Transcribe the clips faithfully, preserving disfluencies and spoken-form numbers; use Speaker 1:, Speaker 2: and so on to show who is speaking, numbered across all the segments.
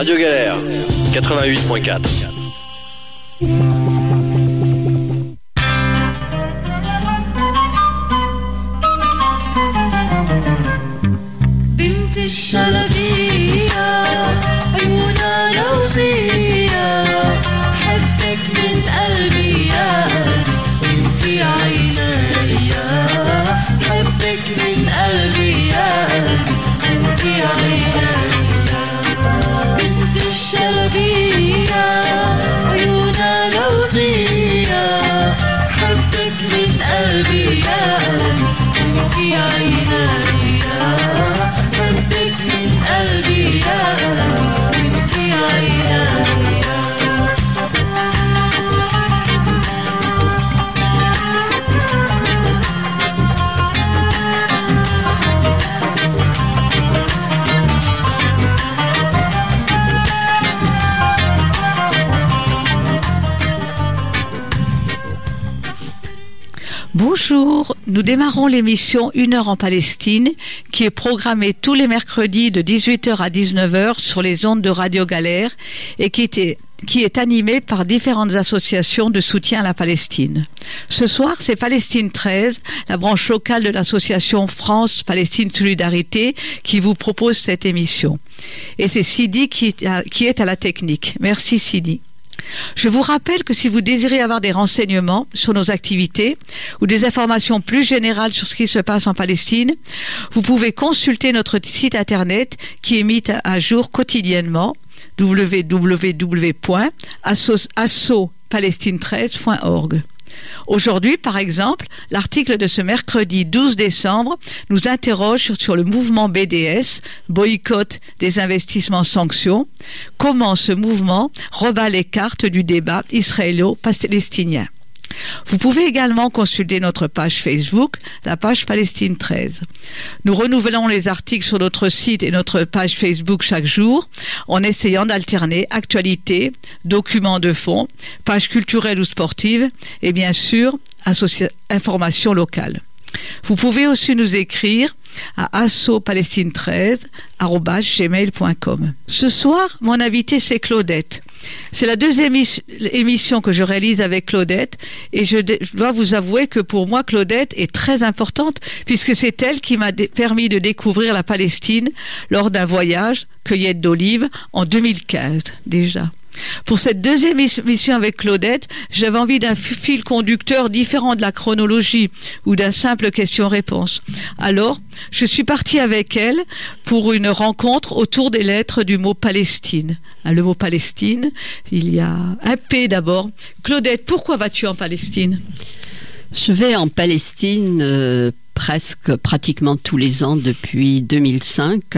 Speaker 1: Radio Galère, quatre-vingt-huit point quatre.
Speaker 2: بنت الشلبية عيونها لوزية حبك من قلبي يا بنتي عينيا حبك من قلبي يا بنتي عينيا بنت الشلبية عيونها لوزية حبك من قلبي يا بنتي عينيا حبك من قلبي يا بنتي عينيا
Speaker 3: Bonjour, nous démarrons l'émission Une heure en Palestine qui est programmée tous les mercredis de dix-huit heures à dix-neuf heures sur les ondes de Radio Galère et qui était qui est animée par différentes associations de soutien à la Palestine. Ce soir, c'est Palestine treize, la branche locale de l'association France-Palestine Solidarité, qui vous propose cette émission. Et c'est Sidi qui, qui est à la technique. Merci Sidi. Je vous rappelle que si vous désirez avoir des renseignements sur nos activités ou des informations plus générales sur ce qui se passe en Palestine, vous pouvez consulter notre site internet qui est mis à jour quotidiennement w w w point asso palestine treize point org. Aujourd'hui, par exemple, l'article de ce mercredi douze décembre nous interroge sur, sur le mouvement B D S, boycott des investissements sanctions, comment ce mouvement rebat les cartes du débat israélo-palestinien. Vous pouvez également consulter notre page Facebook, la page Palestine treize. Nous renouvelons les articles sur notre site et notre page Facebook chaque jour en essayant d'alterner actualité, documents de fond, pages culturelles ou sportives et bien sûr associa- informations locales. Vous pouvez aussi nous écrire à asso palestine treize arobase gmail point com. Ce soir, mon invité c'est Claudette. C'est la deuxième émission que je réalise avec Claudette et je dois vous avouer que pour moi Claudette est très importante puisque c'est elle qui m'a permis de découvrir la Palestine lors d'un voyage cueillette d'olives en deux mille quinze déjà. Pour cette deuxième émission avec Claudette, j'avais envie d'un fil conducteur différent de la chronologie ou d'un simple question-réponse. Alors, je suis partie avec elle pour une rencontre autour des lettres du mot Palestine. Le mot Palestine, il y a un P d'abord. Claudette, pourquoi vas-tu en Palestine ?
Speaker 4: Je vais en Palestine euh, presque pratiquement tous les ans depuis deux mille cinq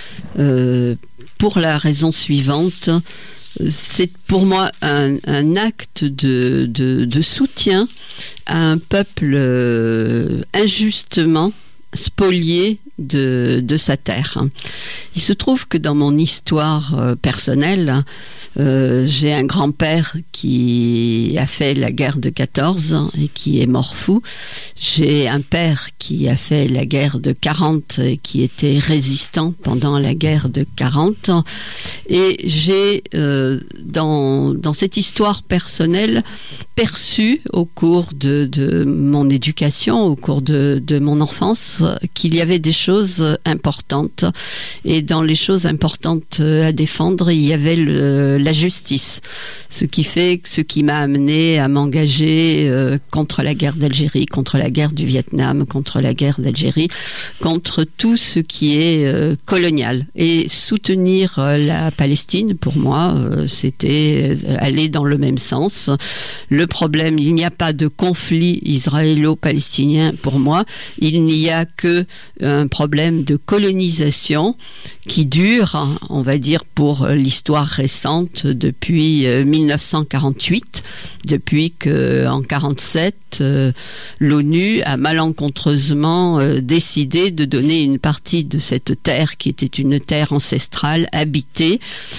Speaker 4: euh, pour la raison suivante. C'est pour moi un, un acte de, de, de soutien à un peuple euh, injustement spolié de, de sa terre. Il se trouve que dans mon histoire euh, personnelle, euh, j'ai un grand-père qui a fait la guerre de quatorze et qui est mort fou. J'ai un père qui a fait la guerre de quarante et qui était résistant pendant la guerre de quarante. Et j'ai, euh, dans, dans cette histoire personnelle, perçu au cours de, de mon éducation, au cours de, de mon enfance, qu'il y avait des choses importantes. Et dans les choses importantes à défendre, il y avait le, la justice. Ce qui fait, ce qui m'a amené à m'engager euh, contre la guerre d'Algérie, contre la guerre du Vietnam, contre la guerre d'Algérie, contre tout ce qui est euh, colonial. Et soutenir euh, la Palestine, pour moi, euh, c'était aller dans le même sens. Le problème, il n'y a pas de conflit israélo-palestinien pour moi. Il n'y a que un problème de colonisation qui dure, on va dire, pour l'histoire récente depuis mille neuf cent quarante-huit, depuis que en quarante-sept euh, l'ONU a malencontreusement euh, décidé de donner une partie de cette terre qui était une terre ancestrale habitée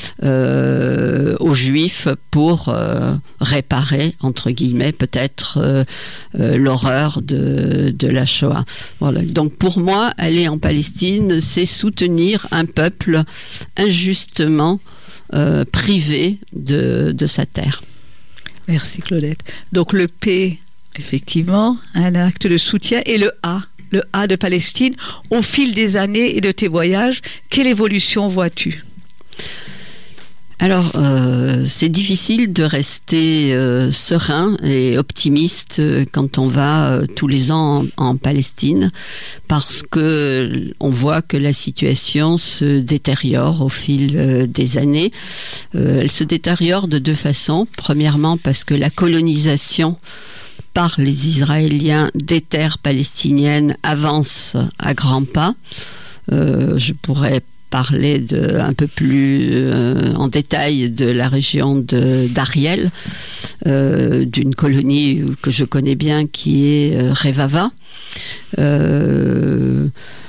Speaker 4: euh, aux Juifs pour euh, réparer, entre guillemets, peut-être euh, euh, l'horreur de, de la Shoah. Voilà. Donc pour moi, aller en Palestine, c'est soutenir un peuple injustement euh, privé de, de sa terre.
Speaker 3: Merci Claudette. Donc le P, effectivement, un acte de soutien, et le A, le A de Palestine, au fil des années et de tes voyages, quelle évolution vois-tu ?
Speaker 4: Alors, euh, c'est difficile de rester euh, serein et optimiste euh, quand on va euh, tous les ans en, en Palestine, parce que on voit que la situation se détériore au fil euh, des années. Euh, elle se détériore de deux façons. Premièrement, parce que la colonisation par les Israéliens des terres palestiniennes avance à grands pas. Euh, je pourrais parler de, un peu plus euh, en détail de la région de, d'Ariel, euh, d'une colonie que je connais bien qui est euh, Revava, euh,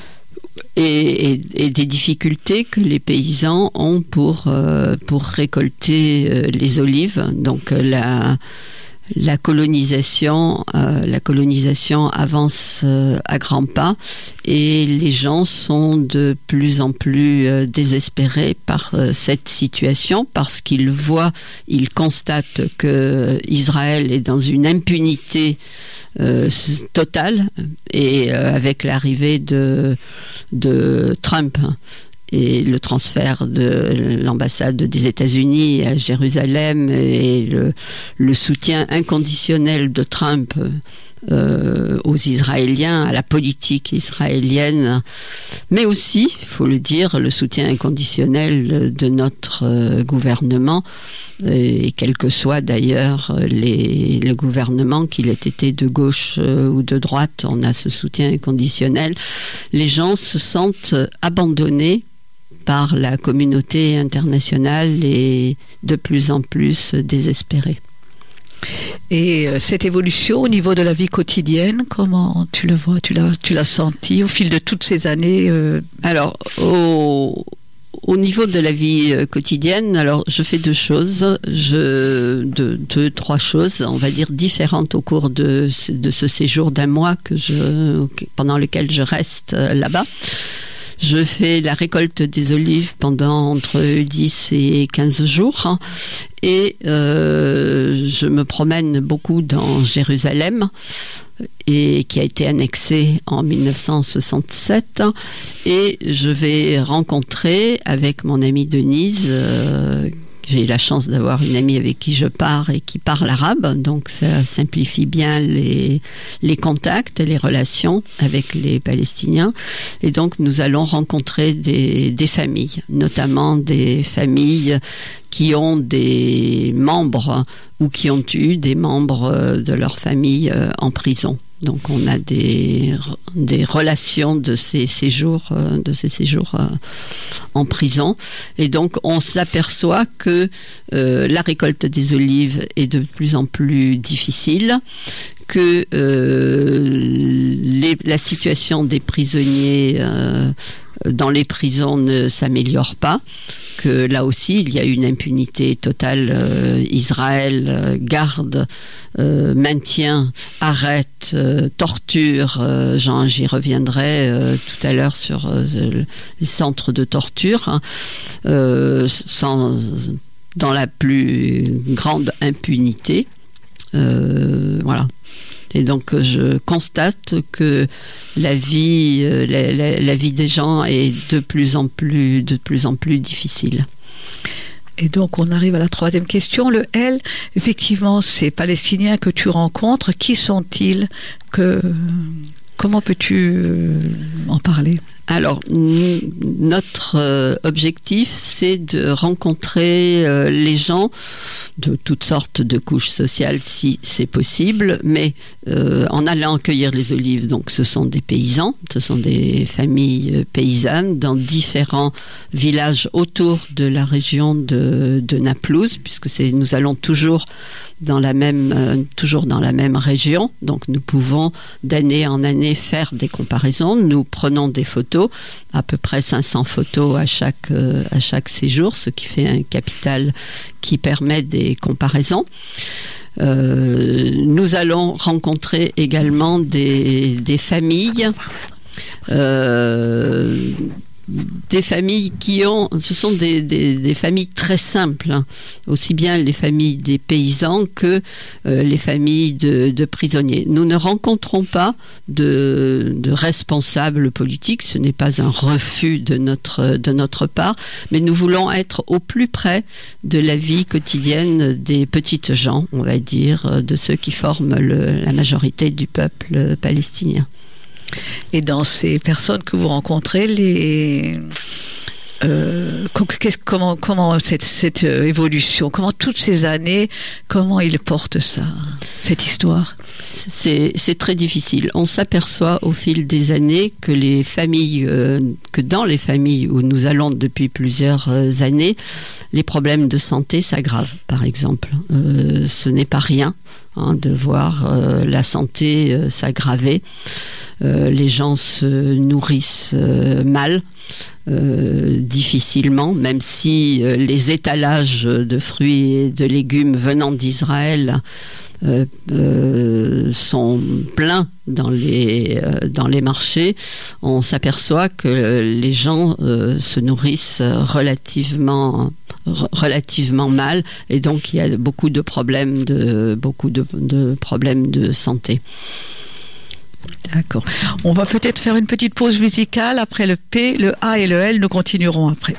Speaker 4: et, et, et des difficultés que les paysans ont pour, euh, pour récolter euh, les olives. Donc euh, la La colonisation, euh, la colonisation avance euh, à grands pas et les gens sont de plus en plus euh, désespérés par euh, cette situation parce qu'ils voient, ils constatent que Israël est dans une impunité euh, totale et euh, avec l'arrivée de, de Trump et le transfert de l'ambassade des États-Unis à Jérusalem et le, le soutien inconditionnel de Trump euh, aux Israéliens, à la politique israélienne, mais aussi, il faut le dire, le soutien inconditionnel de notre euh, gouvernement, et quel que soit d'ailleurs les, le gouvernement, qu'il ait été de gauche euh, ou de droite, on a ce soutien inconditionnel. Les gens se sentent abandonnés par la communauté internationale et de plus en plus désespérée.
Speaker 3: Et euh, cette évolution au niveau de la vie quotidienne, comment tu le vois, tu l'as, tu l'as senti au fil de toutes ces années euh...
Speaker 4: Alors, au, au niveau de la vie quotidienne, alors je fais deux choses, je, deux, deux, trois choses, on va dire différentes au cours de, de ce séjour d'un mois que je, pendant lequel je reste là-bas. Je fais la récolte des olives pendant entre dix et quinze jours hein, et euh, je me promène beaucoup dans Jérusalem et qui a été annexée en dix-neuf cent soixante-sept et je vais rencontrer avec mon amie Denise euh, j'ai eu la chance d'avoir une amie avec qui je pars et qui parle arabe, donc ça simplifie bien les, les contacts et les relations avec les Palestiniens. Et donc nous allons rencontrer des, des familles, notamment des familles qui ont des membres ou qui ont eu des membres de leur famille en prison. Donc on a des, des relations de ces séjours, de ces séjours en prison. Et donc on s'aperçoit que euh, la récolte des olives est de plus en plus difficile, que euh, les, la situation des prisonniers euh, dans les prisons ne s'améliore pas, que là aussi il y a une impunité totale. euh, Israël euh, garde, euh, maintient, arrête, euh, torture, euh, Jean, j'y reviendrai euh, tout à l'heure sur euh, les centres de torture, hein, euh, sans, dans la plus grande impunité. Euh, voilà. Et donc je constate que la vie, la, la, la vie des gens est de plus en plus, de plus en plus difficile.
Speaker 3: Et donc on arrive à la troisième question, le L. Effectivement, ces Palestiniens que tu rencontres, qui sont-ils? Que, comment peux-tu en parler?
Speaker 4: Alors, notre euh, objectif, c'est de rencontrer euh, les gens de toutes sortes de couches sociales, si c'est possible, mais euh, en allant cueillir les olives, donc ce sont des paysans, ce sont des familles paysannes dans différents villages autour de la région de, de Naplouse, puisque c'est, nous allons toujours dans la même, euh, toujours dans la même région, donc nous pouvons d'année en année faire des comparaisons, nous prenons des photos, à peu près cinq cents photos à chaque, euh, à chaque séjour, ce qui fait un capital qui permet des comparaisons. Euh, nous allons rencontrer également des, des familles euh, des familles qui ont, ce sont des, des, des familles très simples, hein. Aussi bien les familles des paysans que euh, les familles de, de prisonniers. Nous ne rencontrons pas de, de responsables politiques, ce n'est pas un refus de notre, de notre part, mais nous voulons être au plus près de la vie quotidienne des petites gens, on va dire, de ceux qui forment le, la majorité du peuple palestinien.
Speaker 3: Et dans ces personnes que vous rencontrez, les euh, comment comment cette cette évolution, comment toutes ces années, comment ils portent ça, cette histoire?
Speaker 4: C'est c'est très difficile. On s'aperçoit au fil des années que les familles, euh, que dans les familles où nous allons depuis plusieurs euh, années, les problèmes de santé s'aggravent. Par exemple, euh, ce n'est pas rien, hein, de voir euh, la santé euh, s'aggraver. Euh, les gens se nourrissent euh, mal, euh, difficilement, même si euh, les étalages de fruits et de légumes venant d'Israël euh, euh, sont pleins dans les, euh, dans les marchés. On s'aperçoit que les gens euh, se nourrissent relativement relativement mal, et donc il y a beaucoup de problèmes de, beaucoup de, de problèmes de santé.
Speaker 3: D'accord. On va peut-être faire une petite pause musicale. Après le P, le A et le L, nous continuerons après.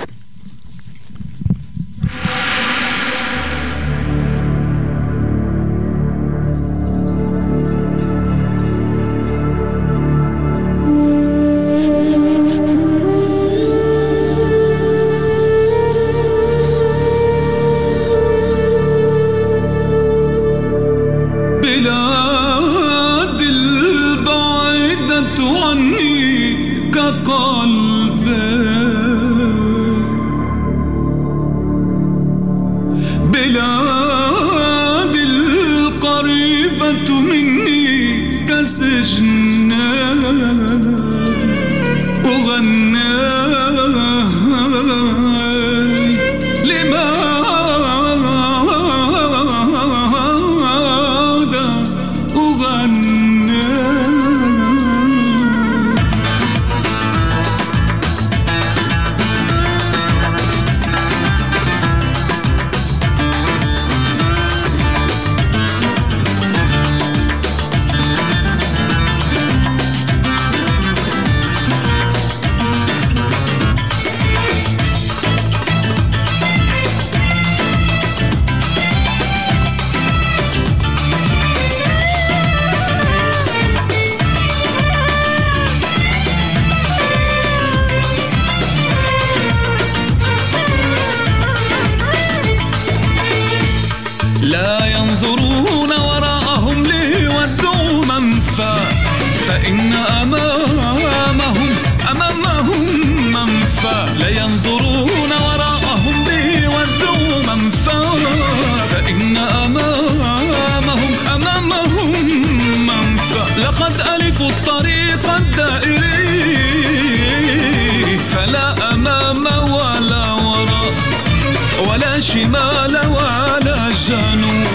Speaker 5: شمال ولا جنوب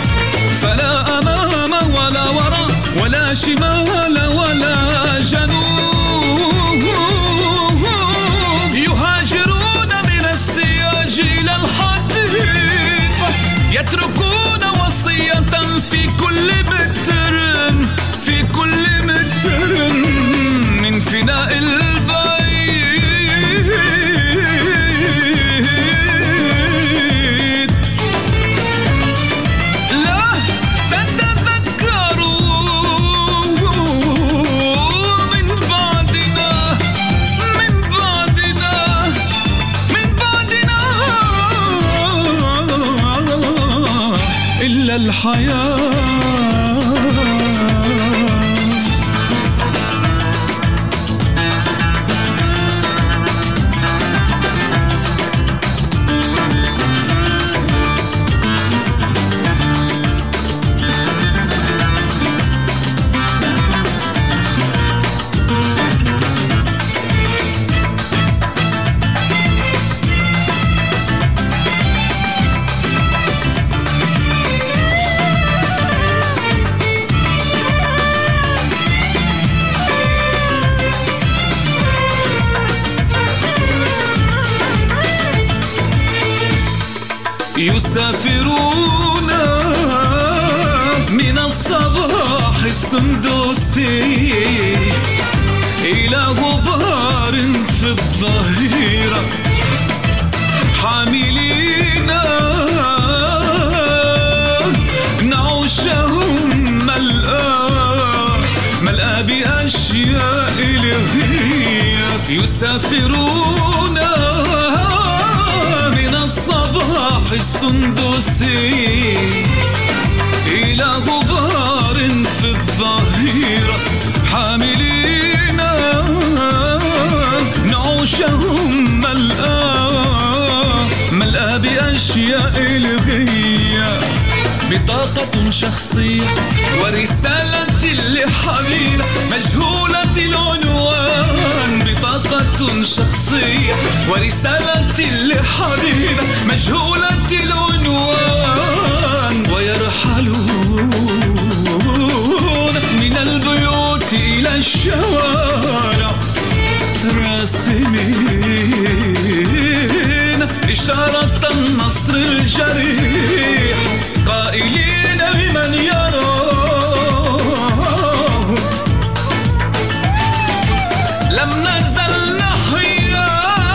Speaker 5: فلا أمام ولا وراء ولا شمال ولا جنوب يهاجرون من السياج إلى الحديقة يتركون وصية في كل متر في كل متر من فناء البيت الحياة يسافرون من الصباح السندوسي إلى غبار في الظهيرة حاملين نعوشهم ملأى ملأى بأشياء الغياب يسافرون من الصباح السندوسي إلى غبار في الظهيرة حاملين نعوشهم ملأى ملأى بأشياء الغياب بطاقة شخصية ورسالة لحبيبة مجهولة العنوان بطاقة شخصية ورسالة لحبيبة مجهولة العنوان ويرحلون من البيوت إلى الشوارع راسمين إشارة النصر الجريح قائلين لمن يراه لم نزل نحيا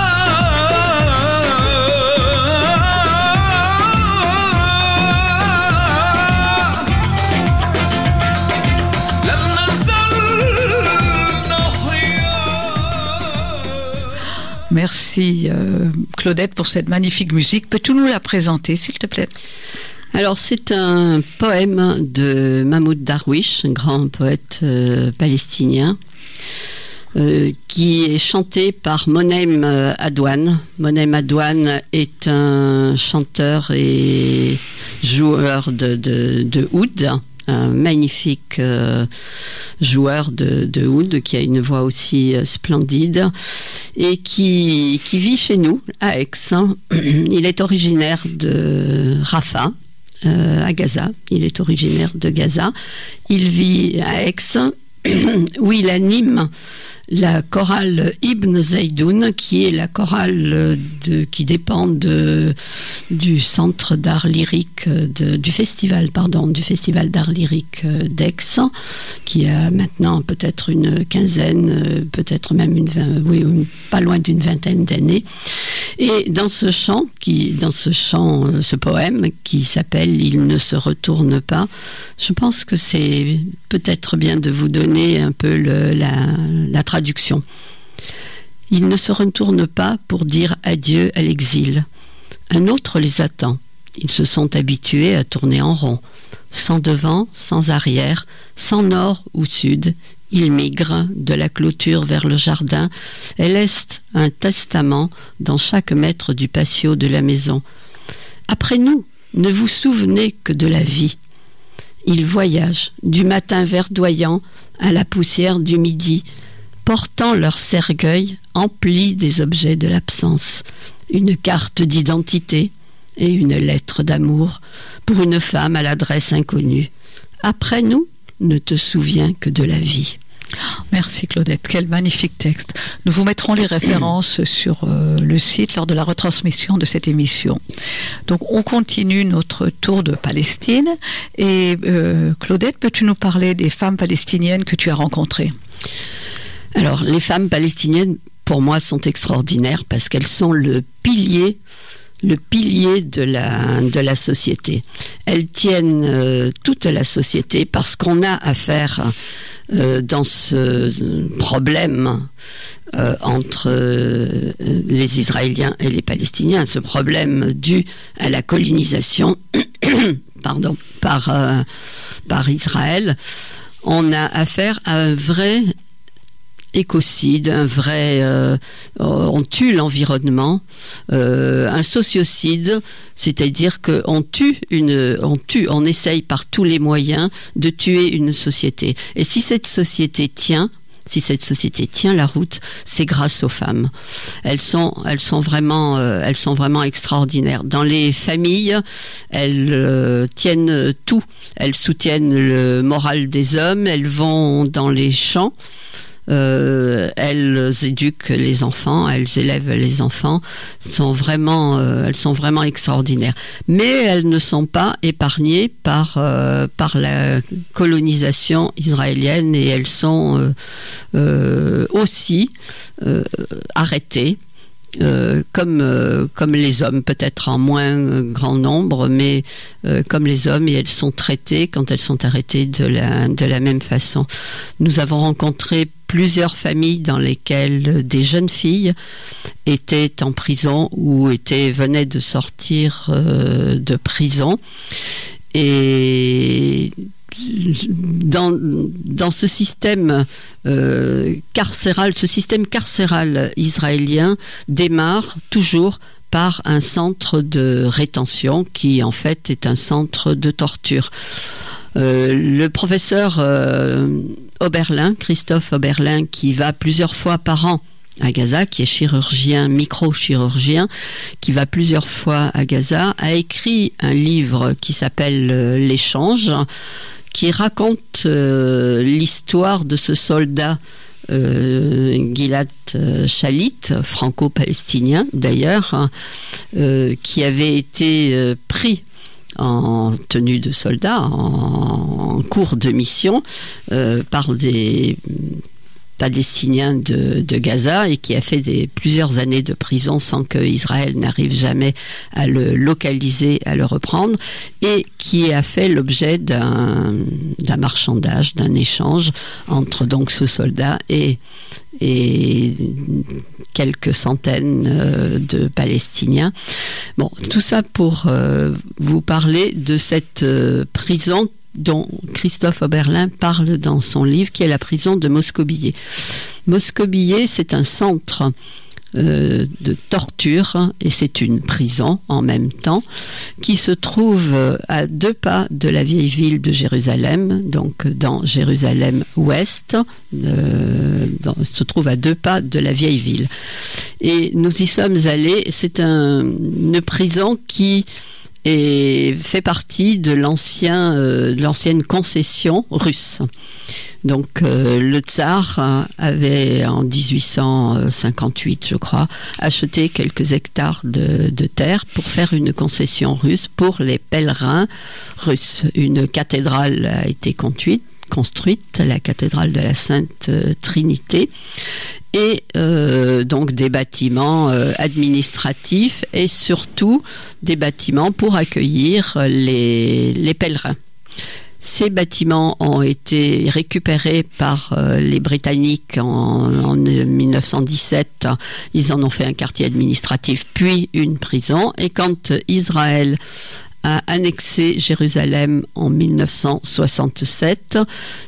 Speaker 5: لم نزل نحيا.
Speaker 3: Merci euh, Claudette pour cette magnifique musique. Peux-tu nous la présenter s'il te plaît?
Speaker 4: Alors, c'est un poème de Mahmoud Darwish, un grand poète euh, palestinien, euh, qui est chanté par Monem Adwan. Monem Adwan est un chanteur et joueur de, de, de oud, un magnifique euh, joueur de, de oud qui a une voix aussi euh, splendide et qui, qui vit chez nous, à Aix. Il est originaire de Rafah. Euh, à Gaza, il est originaire de Gaza, il vit à Aix où il anime la chorale Ibn Zaydoun, qui est la chorale de, qui dépend de, du centre d'art lyrique, de, du festival, pardon, du festival d'art lyrique d'Aix, qui a maintenant peut-être une quinzaine, peut-être même une vingt, oui, pas loin d'une vingtaine d'années. Et dans ce chant, qui, dans ce chant, ce poème qui s'appelle « Il ne se retourne pas », je pense que c'est peut-être bien de vous donner un peu le, la, la traduction. « Il ne se retourne pas pour dire adieu à l'exil. Un autre les attend. Ils se sont habitués à tourner en rond. Sans devant, sans arrière, sans nord ou sud. Ils migrent de la clôture vers le jardin et laissent un testament dans chaque mètre du patio de la maison. Après nous, ne vous souvenez que de la vie. Ils voyagent du matin verdoyant à la poussière du midi, portant leur cercueil empli des objets de l'absence, une carte d'identité et une lettre d'amour pour une femme à l'adresse inconnue. Après nous, ne te souviens que de la vie.
Speaker 3: Merci Claudette, quel magnifique texte. Nous vous mettrons les références sur euh, le site lors de la retransmission de cette émission. Donc on continue notre tour de Palestine et euh, Claudette, peux-tu nous parler des femmes palestiniennes que tu as rencontrées?
Speaker 4: Alors les femmes palestiniennes pour moi sont extraordinaires parce qu'elles sont le pilier le pilier de la, de la société. Elles tiennent euh, toute la société parce qu'on a affaire euh, dans ce problème euh, entre euh, les Israéliens et les Palestiniens, ce problème dû à la colonisation pardon, par, euh, par Israël. On a affaire à un vrai écocide, un vrai euh, on tue l'environnement, euh, un sociocide, c'est-à-dire qu'on tue une on tue on essaye par tous les moyens de tuer une société. Et si cette société tient Si cette société tient la route, c'est grâce aux femmes. Elles sont, elles sont vraiment, euh, elles sont vraiment extraordinaires. Dans les familles, elles euh, tiennent tout. Elles soutiennent le moral des hommes. Elles vont dans les champs Euh, elles éduquent les enfants, elles élèvent les enfants. Elles sont vraiment, euh, elles sont vraiment extraordinaires. Mais elles ne sont pas épargnées par euh, par la colonisation israélienne et elles sont euh, euh, aussi euh, arrêtées. Euh, comme euh, comme les hommes, peut-être en moins euh, grand nombre, mais euh, comme les hommes, et elles sont traitées quand elles sont arrêtées de la de la même façon. Nous avons rencontré plusieurs familles dans lesquelles des jeunes filles étaient en prison ou étaient venaient de sortir euh, de prison et Dans, dans ce système euh, carcéral, ce système carcéral israélien démarre toujours par un centre de rétention qui en fait est un centre de torture. Euh, le professeur euh, Oberlin, Christophe Oberlin, qui va plusieurs fois par an à Gaza, qui est chirurgien, microchirurgien, qui va plusieurs fois à Gaza, a écrit un livre qui s'appelle euh, L'échange, qui raconte euh, l'histoire de ce soldat euh, Gilad Shalit, franco-palestinien d'ailleurs, euh, qui avait été euh, pris en tenue de soldat, en, en cours de mission, euh, par des palestinien de, de Gaza et qui a fait des, plusieurs années de prison sans que Israël n'arrive jamais à le localiser, à le reprendre, et qui a fait l'objet d'un, d'un marchandage, d'un échange entre donc ce soldat et, et quelques centaines euh, de Palestiniens. Bon, tout ça pour euh, vous parler de cette euh, prison dont Christophe Oberlin parle dans son livre, qui est la prison de Moscow-Billet. Moscow-Billet, c'est un centre euh, de torture, et c'est une prison en même temps, qui se trouve à deux pas de la vieille ville de Jérusalem, donc dans Jérusalem-Ouest, euh, dans, se trouve à deux pas de la vieille ville. Et nous y sommes allés, c'est un, une prison qui et fait partie de l'ancien, euh, de l'ancienne concession russe. Donc euh, le tsar avait en dix-huit cent cinquante-huit, je crois, acheté quelques hectares de, de terre pour faire une concession russe pour les pèlerins russes. Une cathédrale a été construite, construite la cathédrale de la Sainte Trinité, et euh, donc des bâtiments euh, administratifs et surtout des bâtiments pour accueillir les, les pèlerins. Ces bâtiments ont été récupérés par euh, les Britanniques en, en dix-neuf cent dix-sept. Ils en ont fait un quartier administratif, puis une prison. Et quand Israël a annexé Jérusalem en dix-neuf cent soixante-sept,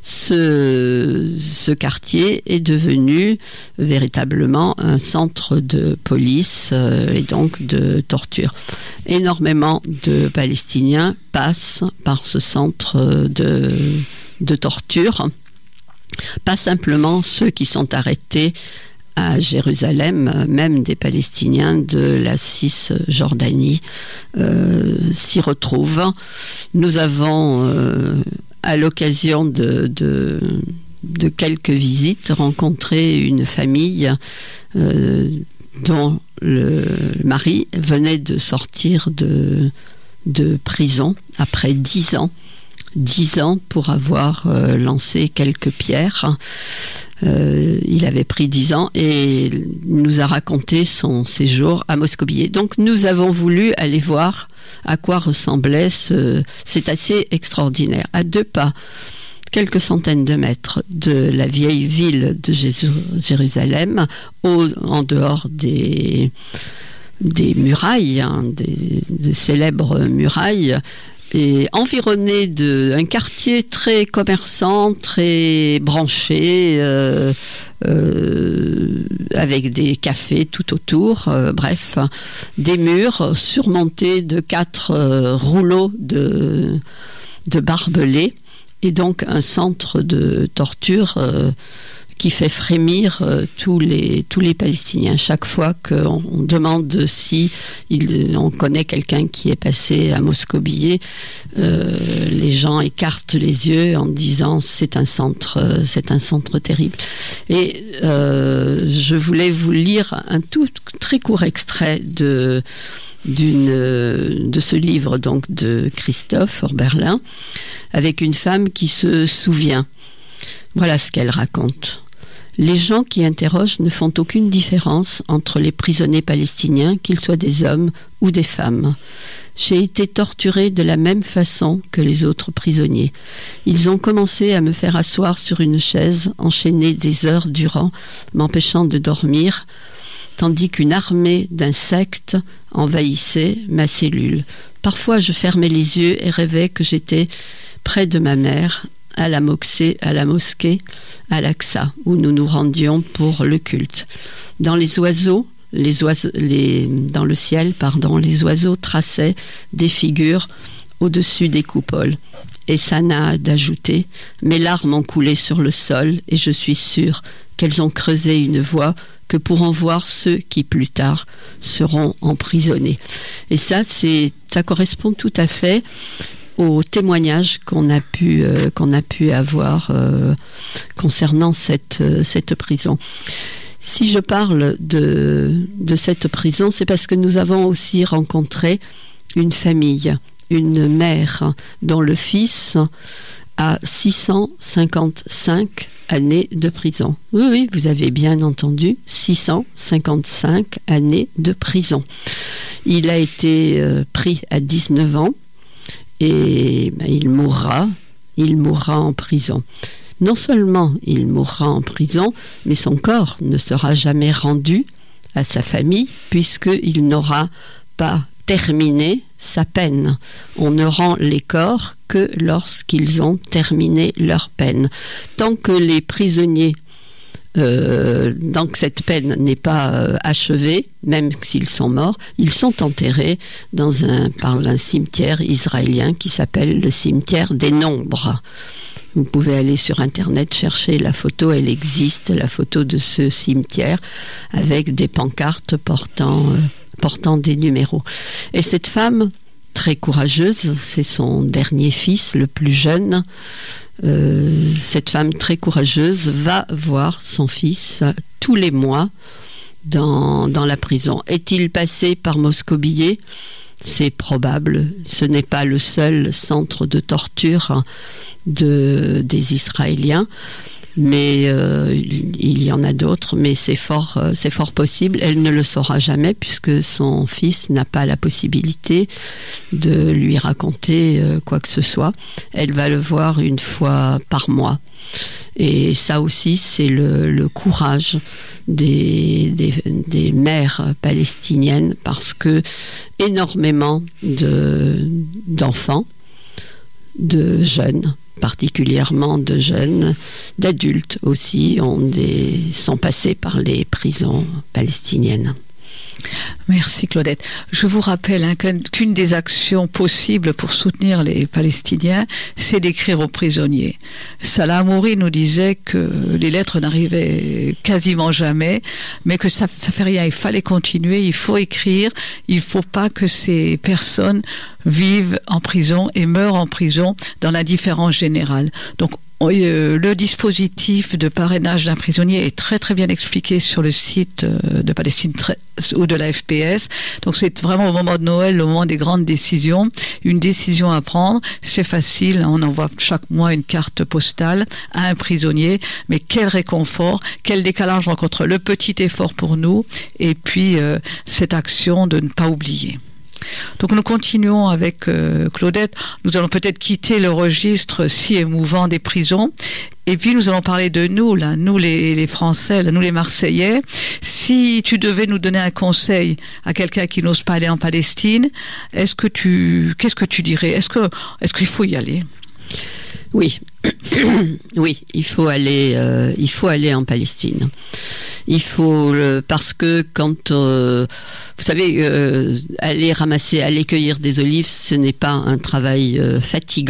Speaker 4: ce, ce quartier est devenu véritablement un centre de police euh, et donc de torture. Énormément de Palestiniens passent par ce centre de, de torture. Pas simplement ceux qui sont arrêtés à Jérusalem, même des Palestiniens de la Cisjordanie euh, s'y retrouvent. Nous avons, euh, à l'occasion de, de, de quelques visites, rencontré une famille euh, dont le mari venait de sortir de, de prison après dix ans. Dix ans pour avoir euh, lancé quelques pierres. Euh, il avait pris dix ans et nous a raconté son séjour à Moscow-Billet. Donc nous avons voulu aller voir à quoi ressemblait ce... C'est assez extraordinaire. À deux pas, quelques centaines de mètres de la vieille ville de Jésus... Jérusalem, au... en dehors des, des murailles, hein, des... des célèbres murailles, et environné d'un quartier très commerçant, très branché, euh, euh, avec des cafés tout autour, euh, bref, des murs surmontés de quatre euh, rouleaux de, de barbelés, et donc un centre de torture euh, qui fait frémir euh, tous les tous les Palestiniens. Chaque fois qu'on on demande si il, on connaît quelqu'un qui est passé à Moscou-Billet, euh, les gens écartent les yeux en disant c'est un centre, euh, c'est un centre terrible. Et euh, je voulais vous lire un tout très court extrait de d'une de ce livre donc de Christophe Oberlin, avec une femme qui se souvient. Voilà ce qu'elle raconte. Les gens qui interrogent ne font aucune différence entre les prisonniers palestiniens, qu'ils soient des hommes ou des femmes. J'ai été torturée de la même façon que les autres prisonniers. Ils ont commencé à me faire asseoir sur une chaise, enchaînée des heures durant, m'empêchant de dormir, tandis qu'une armée d'insectes envahissait ma cellule. Parfois, je fermais les yeux et rêvais que j'étais près de ma mère, à la mosquée, à la mosquée, à l'Aqsa, où nous nous rendions pour le culte. Dans les oiseaux, les oiseaux, les, dans le ciel, pardon, les oiseaux traçaient des figures au-dessus des coupoles. Et Sana d'ajouter, mes larmes ont coulé sur le sol et je suis sûre qu'elles ont creusé une voie que pourront voir ceux qui plus tard seront emprisonnés. Et ça, c'est, ça correspond tout à fait aux témoignages qu'on a pu euh, qu'on a pu avoir euh, concernant cette euh, cette prison. Si je parle de de cette prison, c'est parce que nous avons aussi rencontré une famille, une mère dont le fils a six cent cinquante-cinq années de prison. Oui, oui, vous avez bien entendu, six cent cinquante-cinq années de prison. Il a été euh, pris à dix-neuf ans. Et ben, il mourra, il mourra en prison. Non seulement il mourra en prison, mais son corps ne sera jamais rendu à sa famille puisqu'il n'aura pas terminé sa peine. On ne rend les corps que lorsqu'ils ont terminé leur peine. Tant que les prisonniers Euh, donc cette peine n'est pas euh, achevée, même s'ils sont morts, ils sont enterrés dans un, par un cimetière israélien qui s'appelle le cimetière des Nombres. Vous pouvez aller sur Internet chercher la photo, elle existe, la photo de ce cimetière avec des pancartes portant, euh, portant des numéros. Et cette femme, très courageuse, c'est son dernier fils, le plus jeune. Euh, cette femme très courageuse va voir son fils tous les mois dans, dans la prison. Est-il passé par Moscou-Billet ? C'est probable. Ce n'est pas le seul centre de torture de, des Israéliens, mais euh, il, il y en a d'autres, mais c'est fort, euh, c'est fort possible. Elle ne le saura jamais puisque son fils n'a pas la possibilité de lui raconter euh, quoi que ce soit. Elle va le voir une fois par mois. Et ça aussi, c'est le, le courage des, des, des mères palestiniennes parce que énormément de, d'enfants, de jeunes, particulièrement de jeunes, d'adultes aussi, ont des, sont passés par les prisons palestiniennes.
Speaker 3: Merci Claudette. Je vous rappelle hein, qu'une des actions possibles pour soutenir les Palestiniens, c'est d'écrire aux prisonniers. Salah Hamouri nous disait que les lettres n'arrivaient quasiment jamais, mais que ça ne fait rien, il fallait continuer, il faut écrire, il ne faut pas que ces personnes vivent en prison et meurent en prison dans l'indifférence générale. Donc le dispositif de parrainage d'un prisonnier est très très bien expliqué sur le site de Palestine ou de la F P S. Donc c'est vraiment au moment de Noël, au moment des grandes décisions, une décision à prendre. C'est facile, on envoie chaque mois une carte postale à un prisonnier. Mais quel réconfort, quel décalage entre le petit effort pour nous et puis euh, cette action de ne pas oublier. Donc nous continuons avec euh, Claudette. Nous allons peut-être quitter le registre si émouvant des prisons. Et puis nous allons parler de nous, là, nous les, les Français, là, nous les Marseillais. Si tu devais nous donner un conseil à quelqu'un qui n'ose pas aller en Palestine, est-ce que tu, qu'est-ce que tu dirais ? Est-ce que, est-ce qu'il faut y aller ?
Speaker 4: Oui, oui, il faut aller, euh, il faut aller en Palestine. Il faut euh, parce que quand euh, vous savez euh, aller ramasser, aller cueillir des olives, ce n'est pas un travail euh, fatigant.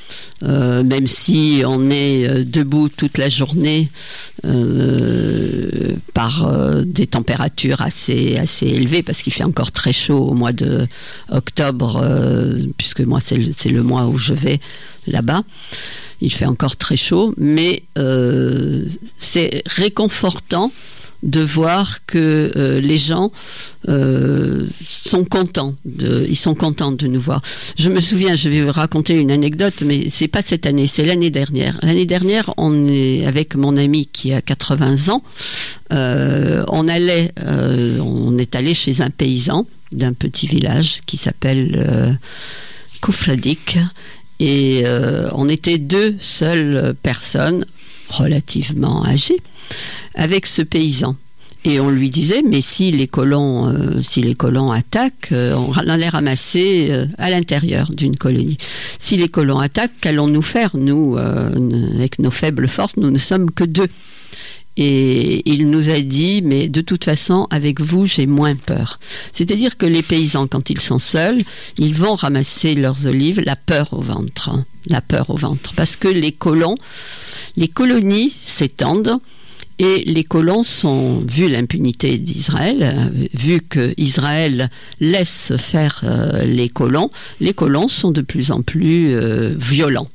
Speaker 4: Euh, même si on est euh, debout toute la journée euh, par euh, des températures assez, assez élevées, parce qu'il fait encore très chaud au mois d'octobre, euh, puisque moi c'est le, c'est le mois où je vais là-bas. Il fait encore très chaud, mais euh, c'est réconfortant de voir que euh, les gens euh, sont contents de, ils sont contents de nous voir. Je me souviens, je vais vous raconter une anecdote, mais c'est pas cette année, c'est l'année dernière. L'année dernière, on est avec mon ami qui a quatre-vingts ans, euh, on allait, euh, on est allé chez un paysan d'un petit village qui s'appelle euh, Koufladik, et euh, on était deux seules personnes relativement âgées avec ce paysan. Et on lui disait, mais si les colons, euh, si les colons attaquent, euh, on allait ramasser euh, à l'intérieur d'une colonie. Si les colons attaquent, qu'allons-nous faire? Nous, euh, avec nos faibles forces, nous ne sommes que deux. Et il nous a dit, mais de toute façon, avec vous, j'ai moins peur. C'est-à-dire que les paysans, quand ils sont seuls, ils vont ramasser leurs olives, la peur au ventre. Hein, la peur au ventre. Parce que les colons, les colonies s'étendent, et les colons sont, vu l'impunité d'Israël, vu que Israël laisse faire euh, les colons, les colons sont de plus en plus euh, violents.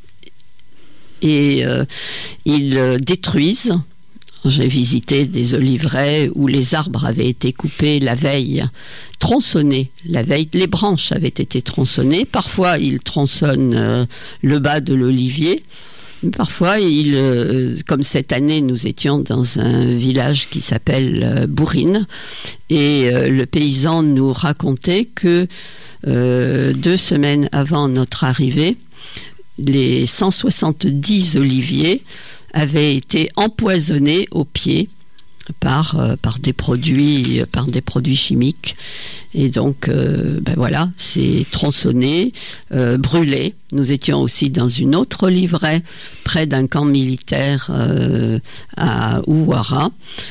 Speaker 4: Et euh, ils euh, détruisent. J'ai visité des oliveraies où les arbres avaient été coupés la veille, tronçonnés la veille, les branches avaient été tronçonnées. Parfois, ils tronçonnent euh, le bas de l'olivier. Parfois, il, euh, comme cette année, nous étions dans un village qui s'appelle euh, Bourrine, et euh, le paysan nous racontait que euh, deux semaines avant notre arrivée, les cent soixante-dix oliviers avaient été empoisonnés au pied par euh, par des produits par des produits chimiques, et donc euh, ben voilà, c'est tronçonné, euh, brûlé. Nous étions aussi dans une autre oliveraie près d'un camp militaire euh, à Ouara,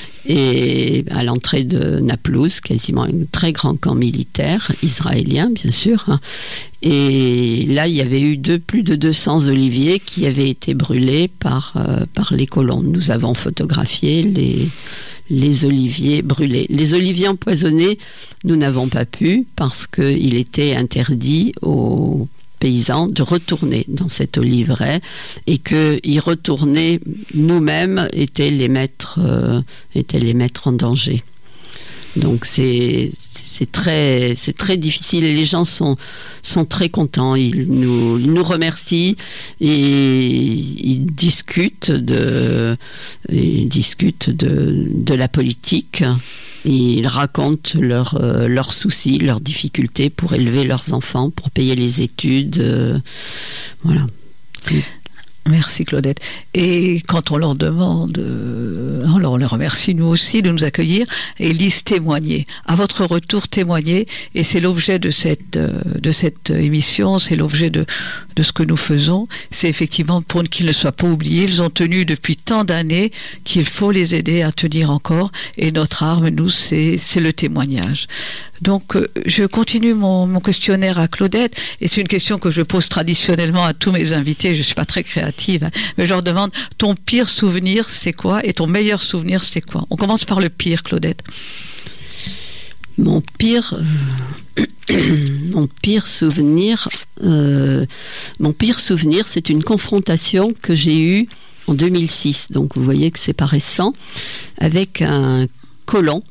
Speaker 4: et à l'entrée de Naplouse, quasiment un très grand camp militaire israélien, bien sûr. Hein. Et là, il y avait eu deux, plus de deux cents oliviers qui avaient été brûlés par, euh, par les colons. Nous avons photographié les, les oliviers brûlés. Les oliviers empoisonnés, nous n'avons pas pu, parce qu'il était interdit aux paysans de retourner dans cette oliveraie, et que y retourner nous-mêmes était les mettre euh, était les mettre en danger. Donc c'est c'est très c'est très difficile, et les gens sont sont très contents. Ils nous ils nous remercient, et ils discutent de ils discutent de de la politique. Ils racontent leurs euh, leurs soucis, leurs difficultés pour élever leurs enfants, pour payer les études. Euh, voilà.
Speaker 3: Merci Claudette. Et quand on leur demande, euh, alors on les remercie nous aussi de nous accueillir, et ils disent témoigner. À votre retour, témoigner, et c'est l'objet de cette euh, de cette émission, c'est l'objet de de ce que nous faisons. C'est effectivement pour qu'ils ne soient pas oubliés. Ils ont tenu depuis tant d'années qu'il faut les aider à tenir encore. Et notre arme, nous, c'est c'est le témoignage. Donc, euh, je continue mon, mon questionnaire à Claudette, et c'est une question que je pose traditionnellement à tous mes invités. Je suis pas très créative, hein, mais je leur demande, ton pire souvenir, c'est quoi, et ton meilleur souvenir, c'est quoi? On commence par le pire, Claudette.
Speaker 4: Mon pire, euh, mon pire souvenir, euh, mon pire souvenir, c'est une confrontation que j'ai eue en deux mille six. Donc, vous voyez que c'est pas récent, avec un colon.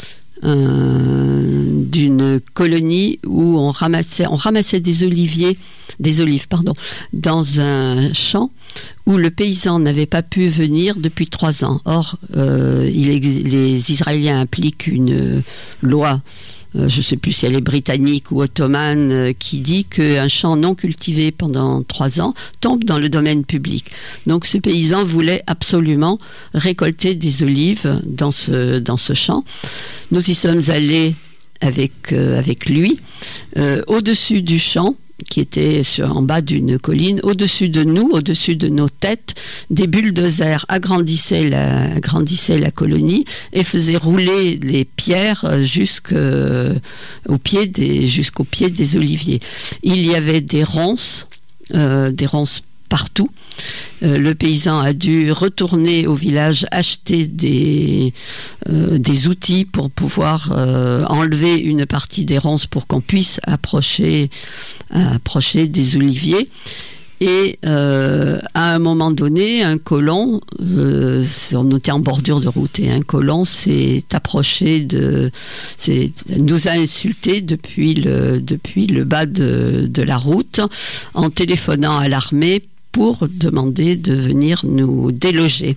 Speaker 4: Euh, d'une colonie où on ramassait, on ramassait des oliviers, des olives, pardon, dans un champ où le paysan n'avait pas pu venir depuis trois ans. Or, euh, il, les Israéliens appliquent une loi, euh, je ne sais plus si elle est britannique ou ottomane, euh, qui dit qu'un champ non cultivé pendant trois ans tombe dans le domaine public. Donc ce paysan voulait absolument récolter des olives dans ce, dans ce champ. Nous y sommes allés avec, euh, avec lui, euh, au-dessus du champ, qui était sur, en bas d'une colline, au-dessus de nous, au-dessus de nos têtes, des bulldozers agrandissaient la, agrandissaient la colonie et faisaient rouler les pierres jusqu'au pied des, jusqu'au pied des oliviers. Il y avait des ronces euh, des ronces partout. Euh, le paysan a dû retourner au village acheter des, euh, des outils pour pouvoir euh, enlever une partie des ronces pour qu'on puisse approcher, approcher des oliviers. Et euh, à un moment donné, un colon, euh, on était en bordure de route, et un colon s'est approché de, c'est, nous a insulté depuis le, depuis le bas de, de la route en téléphonant à l'armée pour demander de venir nous déloger.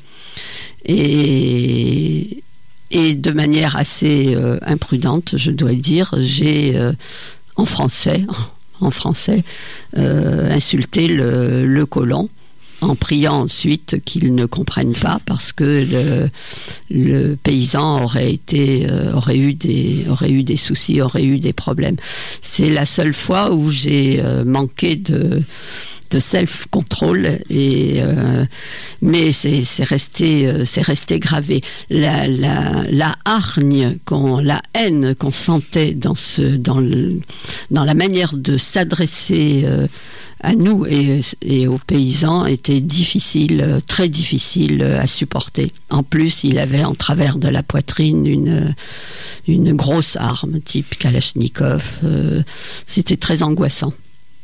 Speaker 4: Et, et de manière assez euh, imprudente, je dois dire, j'ai euh, en français... en français, euh, insulter le, le colon en priant ensuite qu'il ne comprenne pas parce que le, le paysan aurait été, euh, aurait eu des, aurait eu des soucis, aurait eu des problèmes. C'est la seule fois où j'ai euh, manqué de de self-control, et euh, mais c'est, c'est resté euh, c'est resté gravé. La, la, la hargne, qu'on, la haine qu'on sentait dans ce dans le dans la manière de s'adresser euh, à nous et, et aux paysans était difficile, très difficile à supporter. En plus, il avait en travers de la poitrine une une grosse arme type Kalachnikov. Euh, c'était très angoissant.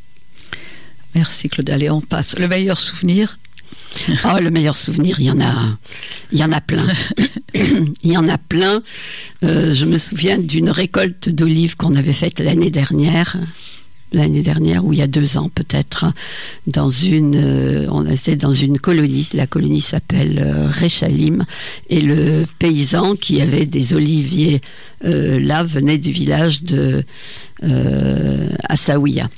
Speaker 3: Merci Claude. Allez, on passe. Le meilleur souvenir?
Speaker 4: Oh, le meilleur souvenir, il y en a, il y en a plein. Il y en a plein. Euh, je me souviens d'une récolte d'olives qu'on avait faite l'année dernière. L'année dernière, ou il y a deux ans peut-être, dans une, euh, on était dans une colonie. La colonie s'appelle euh, Rechalim, et le paysan qui avait des oliviers euh, là venait du village de euh, Assaouia.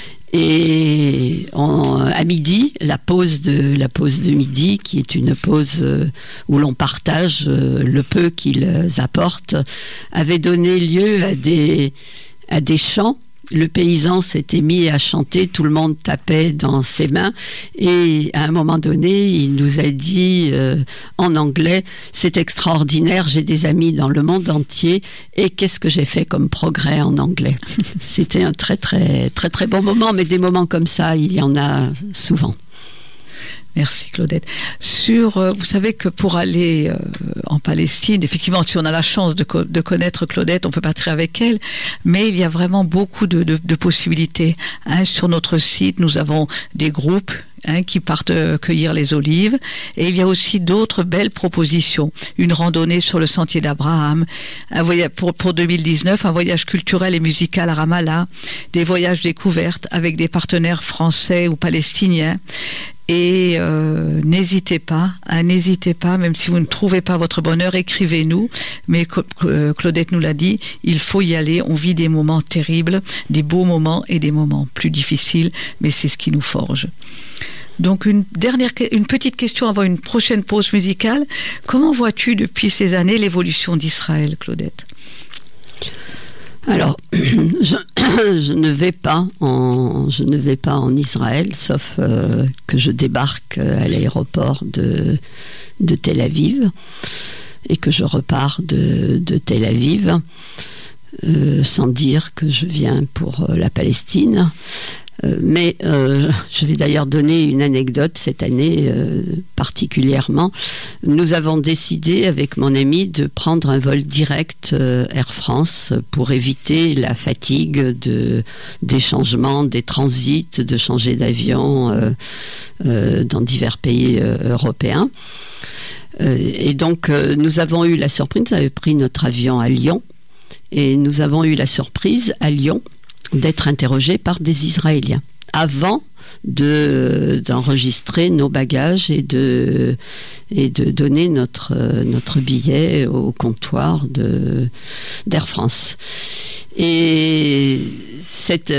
Speaker 4: Et en, à midi, la pause de la pause de midi, qui est une pause euh, où l'on partage euh, le peu qu'ils apportent, avait donné lieu à des à des chants. Le paysan s'était mis à chanter, tout le monde tapait dans ses mains, et à un moment donné, il nous a dit euh, en anglais: c'est extraordinaire, j'ai des amis dans le monde entier, et qu'est-ce que j'ai fait comme progrès en anglais. C'était un très très très très bon moment, mais des moments comme ça, il y en a souvent.
Speaker 3: Merci Claudette. Sur, euh, vous savez que pour aller euh, en Palestine, effectivement, si on a la chance de, co- de connaître Claudette, on peut partir avec elle, mais il y a vraiment beaucoup de, de, de possibilités. Hein, sur notre site, nous avons des groupes hein, qui partent euh, cueillir les olives, et il y a aussi d'autres belles propositions. Une randonnée sur le sentier d'Abraham, un voyage pour, pour deux mille dix-neuf, un voyage culturel et musical à Ramallah, des voyages découvertes avec des partenaires français ou palestiniens. Et euh, n'hésitez pas, hein, n'hésitez pas, même si vous ne trouvez pas votre bonheur, écrivez-nous. Mais Claudette nous l'a dit, il faut y aller. On vit des moments terribles, des beaux moments et des moments plus difficiles, mais c'est ce qui nous forge. Donc une dernière, une petite question avant une prochaine pause musicale. Comment vois-tu depuis ces années l'évolution d'Israël, Claudette ?
Speaker 4: Alors, je, je ne vais pas en, je ne vais pas en Israël, sauf euh, que je débarque à l'aéroport de, de Tel Aviv et que je repars de, de Tel Aviv, euh, sans dire que je viens pour la Palestine. Euh, mais euh, je vais d'ailleurs donner une anecdote cette année euh, particulièrement. Nous avons décidé avec mon ami de prendre un vol direct euh, Air France pour éviter la fatigue de, des changements, des transits, de changer d'avion euh, euh, dans divers pays euh, européens. Euh, et donc euh, nous avons eu la surprise, nous avons pris notre avion à Lyon, et nous avons eu la surprise à Lyon d'être interrogés par des Israéliens avant de d'enregistrer nos bagages et de et de donner notre notre billet au comptoir de d'Air France. Et cette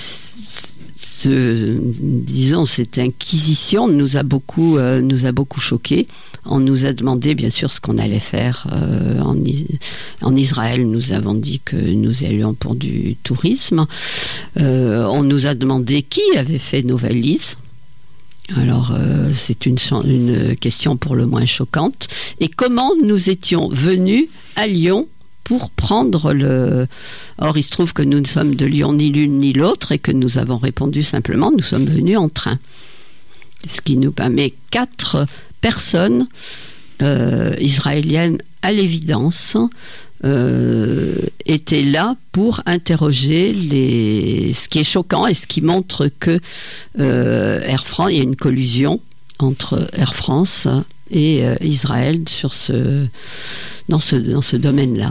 Speaker 4: ce, disons cette inquisition nous a beaucoup euh, nous a beaucoup choqués. On nous a demandé bien sûr ce qu'on allait faire euh, en, en Israël. Nous avons dit que nous allions pour du tourisme. Euh, on nous a demandé qui avait fait nos valises. Alors euh, c'est une, une question pour le moins choquante. Et comment nous étions venus à Lyon pour prendre le... Or, il se trouve que nous ne sommes de Lyon ni l'une ni l'autre et que nous avons répondu simplement, nous sommes venus en train. Ce qui nous permet quatre personnes euh, israéliennes à l'évidence euh, étaient là pour interroger les... ce qui est choquant et ce qui montre que euh, Air France, il y a une collusion entre Air France et euh, Israël sur ce, dans, ce, dans ce domaine-là.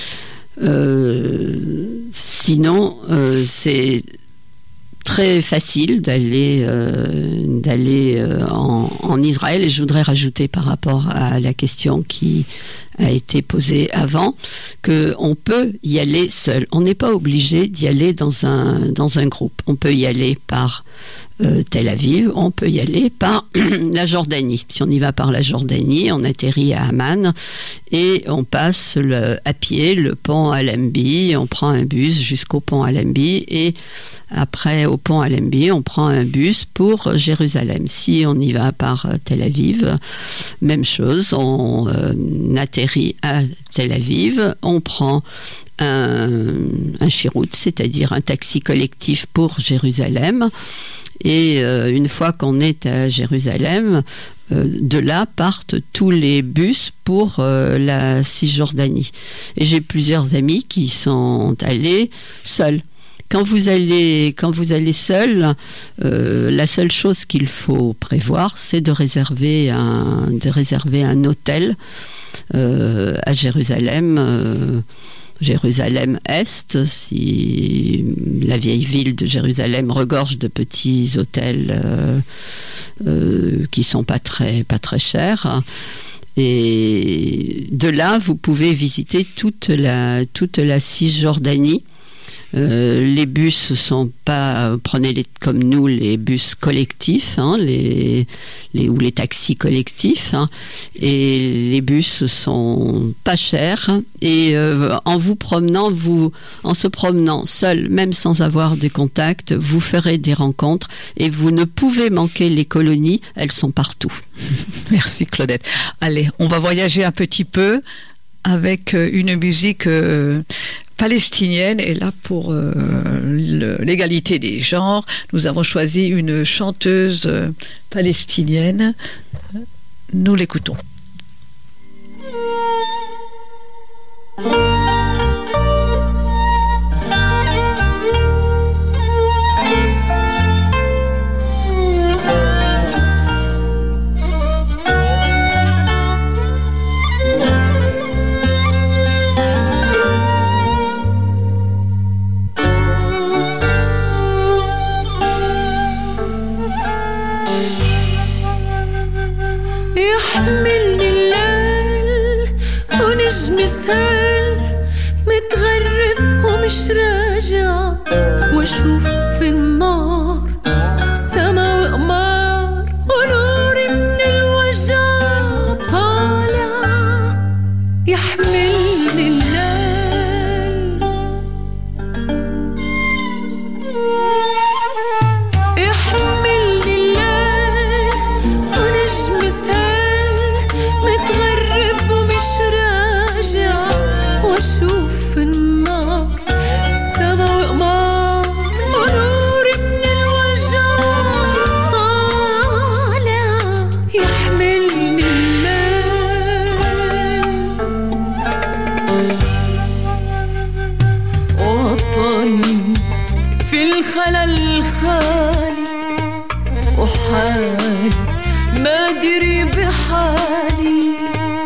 Speaker 4: Euh, sinon, euh, c'est très facile d'aller euh, d'aller euh, en, en Israël, et je voudrais rajouter par rapport à la question qui a été posée avant que on peut y aller seul. On n'est pas obligé d'y aller dans un dans un groupe. On peut y aller par euh, Tel Aviv, on peut y aller par la Jordanie. Si on y va par la Jordanie, on atterrit à Amman et on passe le, à pied le pont Allenby, on prend un bus jusqu'au pont Allenby et après au pont Allenby, on prend un bus pour Jérusalem. Si on y va par Tel Aviv, même chose, on euh, atterrit à Tel Aviv, on prend un, un shirout, c'est-à-dire un taxi collectif pour Jérusalem. Et euh, une fois qu'on est à Jérusalem, euh, de là partent tous les bus pour euh, la Cisjordanie. Et j'ai plusieurs amis qui sont allés seuls. Quand vous allez, quand vous allez seul, euh, la seule chose qu'il faut prévoir, c'est de réserver un, de réserver un hôtel euh, à Jérusalem. Euh, Jérusalem-Est, si la vieille ville de Jérusalem regorge de petits hôtels euh, euh, qui sont pas très, pas très chers. Et de là, vous pouvez visiter toute la, toute la Cisjordanie. Euh, les bus sont pas, prenez-les comme nous, les bus collectifs, hein, les, les, ou les taxis collectifs, hein, et les bus sont pas chers, et euh, en vous promenant, vous, en se promenant seul, même sans avoir de contact, vous ferez des rencontres, et vous ne pouvez manquer les colonies, elles sont partout.
Speaker 3: Merci Claudette. Allez, on va voyager un petit peu avec une musique euh, palestinienne, et là pour euh, le, l'égalité des genres, nous avons choisi une chanteuse euh, palestinienne. Nous l'écoutons.
Speaker 2: يحملني الليل ونجم سهل متغرب ومش راجع واشوف في النار سما وقمار ونوري من الوجع طالع يحملني الليل يحملني الليل ونجم سهل متغرب ومش راجع واشوف النار سما وقمار ونور من الوجع طالع يحملني الليل وطني في الخلا الخالي وحالي ما دري بحالي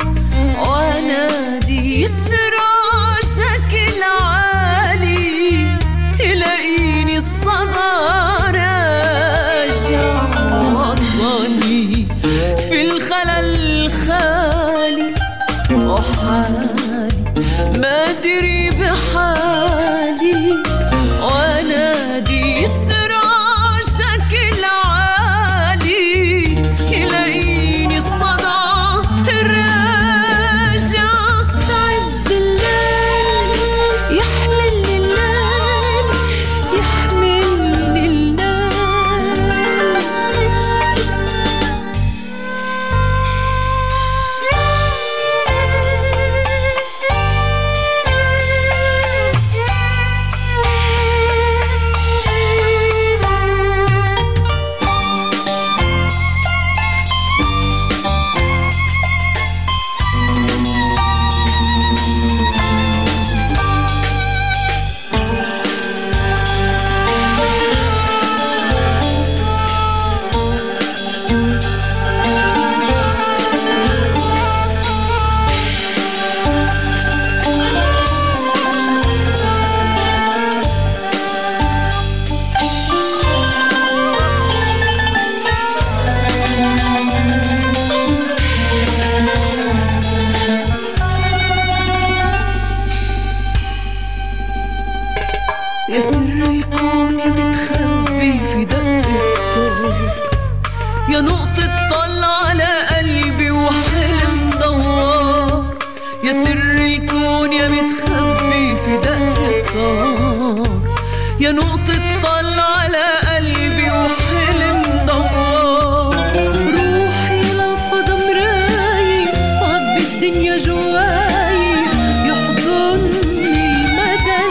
Speaker 2: وانادي سراجك العالي يلاقيني الصدى راجع وطني في الخلا الخالي وحالي ما دري بحالي وانادي سراجك العالي يلاقيني الصدى راجع في عز الليل يحملني الليل يحملني الليل يا سر الكون يا متخبي في دقة طار يا نقطة طل على قلبي وحلم دوار يا سر الكون يا متخبي في دقة طار يا نقطة طل على قلبي وحلم دوار روحي للفضا مراي وعبي الدنيا جواي يحضني المدى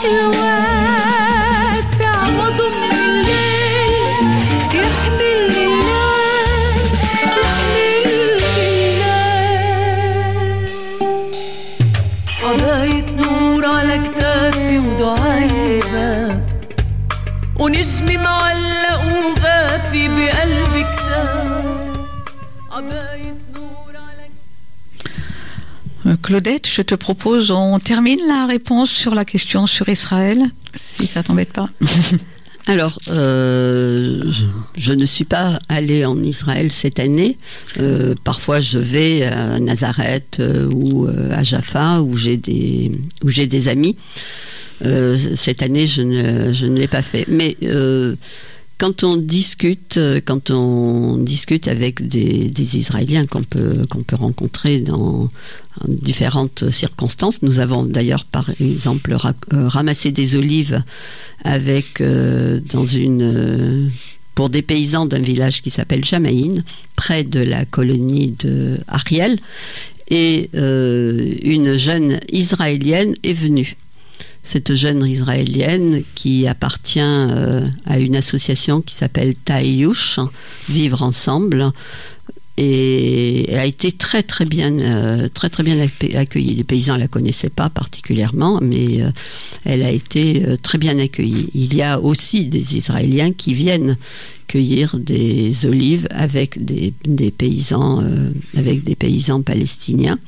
Speaker 2: الواسع وضم الليل يحملني الليل يحملني الليل عباية نور على كتافي ودعاي باب ونجمي معلق وغافي بقلبي كتاب عباية نور على
Speaker 3: Claudette, je te propose, on termine la réponse sur la question sur Israël, si ça t'embête pas.
Speaker 4: Alors, euh, je ne suis pas allée en Israël cette année. Euh, parfois, je vais à Nazareth euh, ou euh, à Jaffa, où j'ai des, où j'ai des amis. Euh, cette année, je ne, je ne l'ai pas fait. Mais euh, quand on discute, quand on discute avec des, des Israéliens qu'on peut, qu'on peut rencontrer dans différentes circonstances, nous avons d'ailleurs par exemple ra- euh, ramassé des olives avec euh, dans une euh, pour des paysans d'un village qui s'appelle Jamaïn, près de la colonie de Ariel, et euh, une jeune Israélienne est venue. Cette jeune Israélienne qui appartient euh, à une association qui s'appelle Taïouch, Vivre Ensemble, et a été très très bien, euh, très très bien accueillie. Les paysans ne la connaissaient pas particulièrement, mais euh, elle a été euh, très bien accueillie. Il y a aussi des Israéliens qui viennent cueillir des olives avec des, des paysans, euh, avec des paysans palestiniens.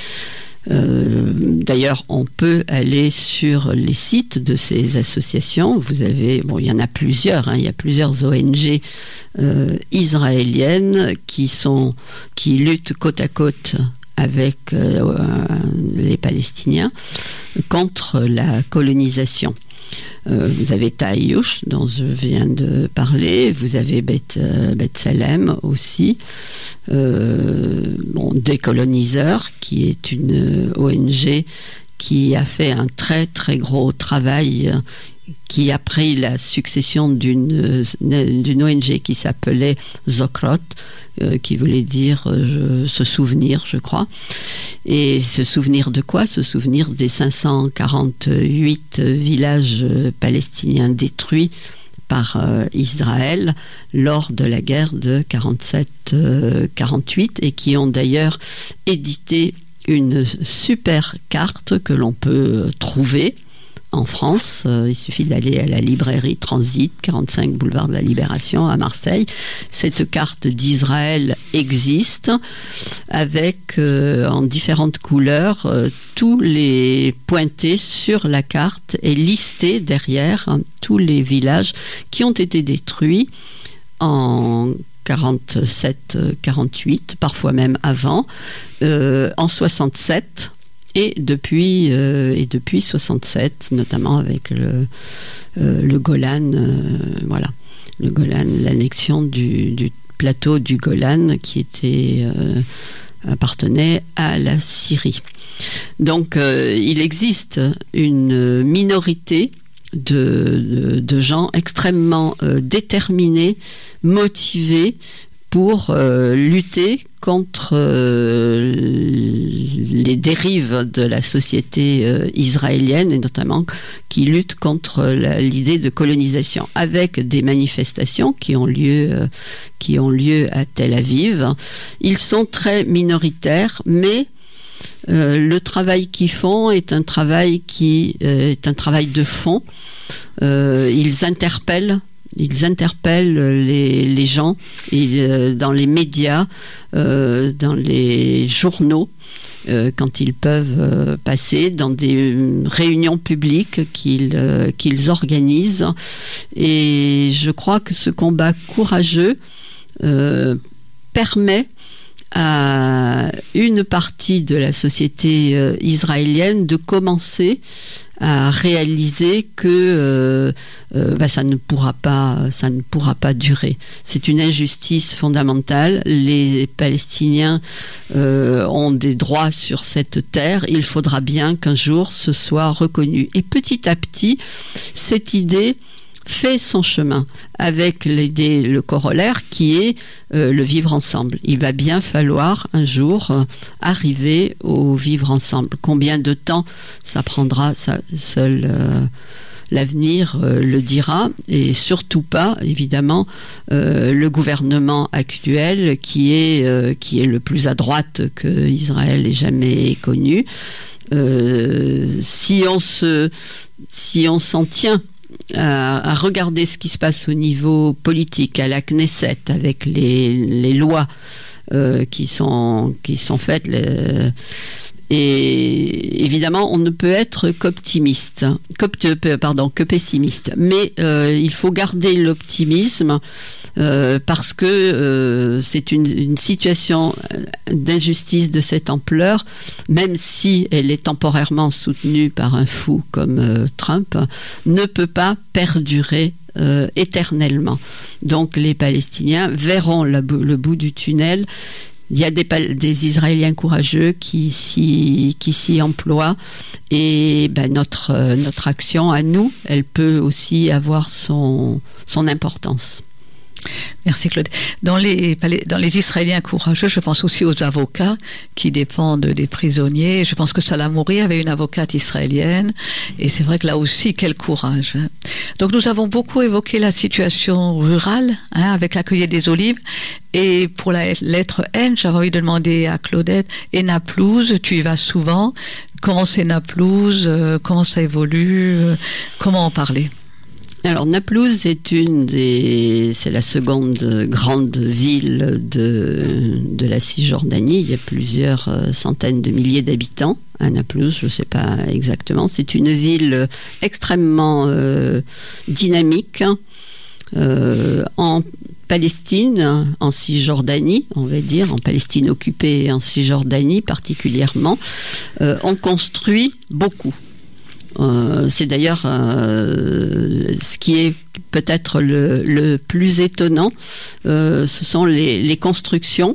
Speaker 4: Euh, d'ailleurs, on peut aller sur les sites de ces associations. Vous avez, bon, il y en a plusieurs. Hein, il y a plusieurs O N G euh, israéliennes qui sont, qui luttent côte à côte avec euh, les Palestiniens contre la colonisation. Euh, vous avez Taïouch, dont je viens de parler, vous avez Beth, euh, Beth Salem aussi, euh, bon, Décoloniseurs, qui est une O N G qui a fait un très très gros travail, qui a pris la succession d'une, d'une O N G qui s'appelait Zokrot, euh, qui voulait dire euh, se souvenir, je crois. Et se souvenir de quoi? Se souvenir des cinq cent quarante-huit villages palestiniens détruits par euh, Israël lors de la guerre de quarante-sept quarante-huit, et qui ont d'ailleurs édité une super carte que l'on peut trouver en France. Euh, il suffit d'aller à la librairie Transit, quarante-cinq boulevard de la Libération à Marseille. Cette carte d'Israël existe avec euh, en différentes couleurs euh, tous les pointés sur la carte et listés derrière hein, tous les villages qui ont été détruits en quarante-sept quarante-huit, parfois même avant, euh, en soixante-sept. Et depuis, euh, et depuis soixante-sept, notamment avec le, euh, le Golan, euh, voilà, le Golan, l'annexion du, du plateau du Golan qui était, euh, appartenait à la Syrie. Donc, euh, il existe une minorité de, de, de gens extrêmement euh, déterminés, motivés pour euh, lutter contre euh, les dérives de la société euh, israélienne, et notamment qui luttent contre la, l'idée de colonisation, avec des manifestations qui ont lieu, euh, qui ont lieu à Tel Aviv. Ils sont très minoritaires, mais euh, le travail qu'ils font est un travail qui euh, est un travail de fond. Euh, ils interpellent Ils interpellent les, les gens et, euh, dans les médias, euh, dans les journaux, euh, quand ils peuvent euh, passer, dans des réunions publiques qu'ils, euh, qu'ils organisent. Et je crois que ce combat courageux euh, permet à une partie de la société euh, israélienne de commencer à réaliser que euh, euh, bah, ça ne pourra pas, ça ne pourra pas durer. C'est une injustice fondamentale. Les Palestiniens euh, ont des droits sur cette terre. Il faudra bien qu'un jour ce soit reconnu. Et petit à petit, cette idée fait son chemin avec l'idée, le corollaire qui est euh, le vivre ensemble. Il va bien falloir un jour euh, arriver au vivre ensemble. Combien de temps ça prendra, ça, seul euh, l'avenir euh, le dira, et surtout pas, évidemment, euh, le gouvernement actuel qui est, euh, qui est le plus à droite que Israël ait jamais connu. Euh, si on se, si on s'en tient À, à regarder ce qui se passe au niveau politique, à la Knesset, avec les, les lois euh, qui sont, qui sont faites. Les, et évidemment, on ne peut être qu'optimiste, pardon, que pessimiste. Mais euh, il faut garder l'optimisme euh, parce que euh, c'est une, une situation d'injustice de cette ampleur, même si elle est temporairement soutenue par un fou comme euh, Trump, ne peut pas perdurer Euh, éternellement. Donc les Palestiniens verront la, le bout du tunnel. Il y a des, des Israéliens courageux qui s'y, qui s'y emploient, et ben, notre, euh, notre action à nous, elle peut aussi avoir son, son importance.
Speaker 3: Merci Claude. Dans les, dans les Israéliens courageux, je pense aussi aux avocats qui dépendent des prisonniers. Je pense que Salamouri avait une avocate israélienne, et c'est vrai que là aussi, quel courage. Donc nous avons beaucoup évoqué la situation rurale, hein, avec la cueillette des olives. Et pour la lettre N, j'avais envie de demander à Claudette, et Naplouse, tu y vas souvent. Comment c'est Naplouse? Comment ça évolue? Comment en parler?
Speaker 4: Alors Naplouse est une des, c'est la seconde grande ville de de la Cisjordanie. Il y a plusieurs centaines de milliers d'habitants à Naplouse, je ne sais pas exactement. C'est une ville extrêmement euh, dynamique euh, en Palestine, en Cisjordanie, on va dire, en Palestine occupée et en Cisjordanie particulièrement. Euh, on construit beaucoup. Euh, c'est d'ailleurs euh, ce qui est peut-être le, le plus étonnant, euh, ce sont les, les constructions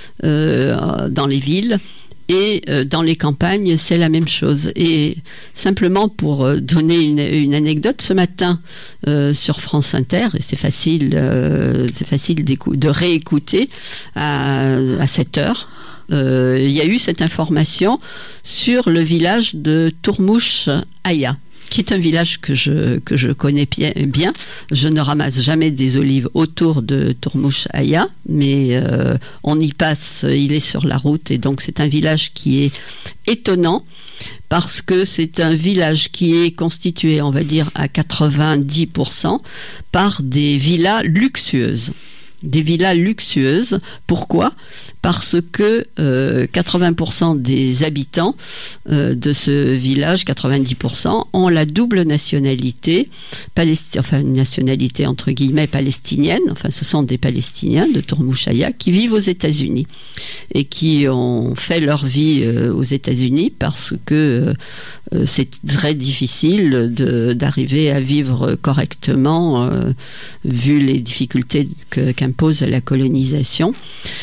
Speaker 4: euh, dans les villes, et euh, dans les campagnes c'est la même chose. Et simplement pour donner une, une anecdote, ce matin euh, sur France Inter, et c'est facile, euh, c'est facile de réécouter à, à sept heures, Euh, il y a eu cette information sur le village de Tourmouch Aya, qui est un village que je, que je connais bien. Je ne ramasse jamais des olives autour de Tourmouch Aya, mais euh, on y passe, il est sur la route, et donc c'est un village qui est étonnant, parce que c'est un village qui est constitué, on va dire, à quatre-vingt-dix pour cent par des villas luxueuses. Des villas luxueuses. Pourquoi ? Parce que euh, quatre-vingts pour cent des habitants euh, de ce village, quatre-vingt-dix pour cent, ont la double nationalité, palesti- enfin nationalité entre guillemets palestinienne. Enfin, ce sont des Palestiniens de Tourmouch Aya qui vivent aux États-Unis et qui ont fait leur vie euh, aux États-Unis parce que euh, c'est très difficile de, d'arriver à vivre correctement euh, vu les difficultés que, qu'impose la colonisation.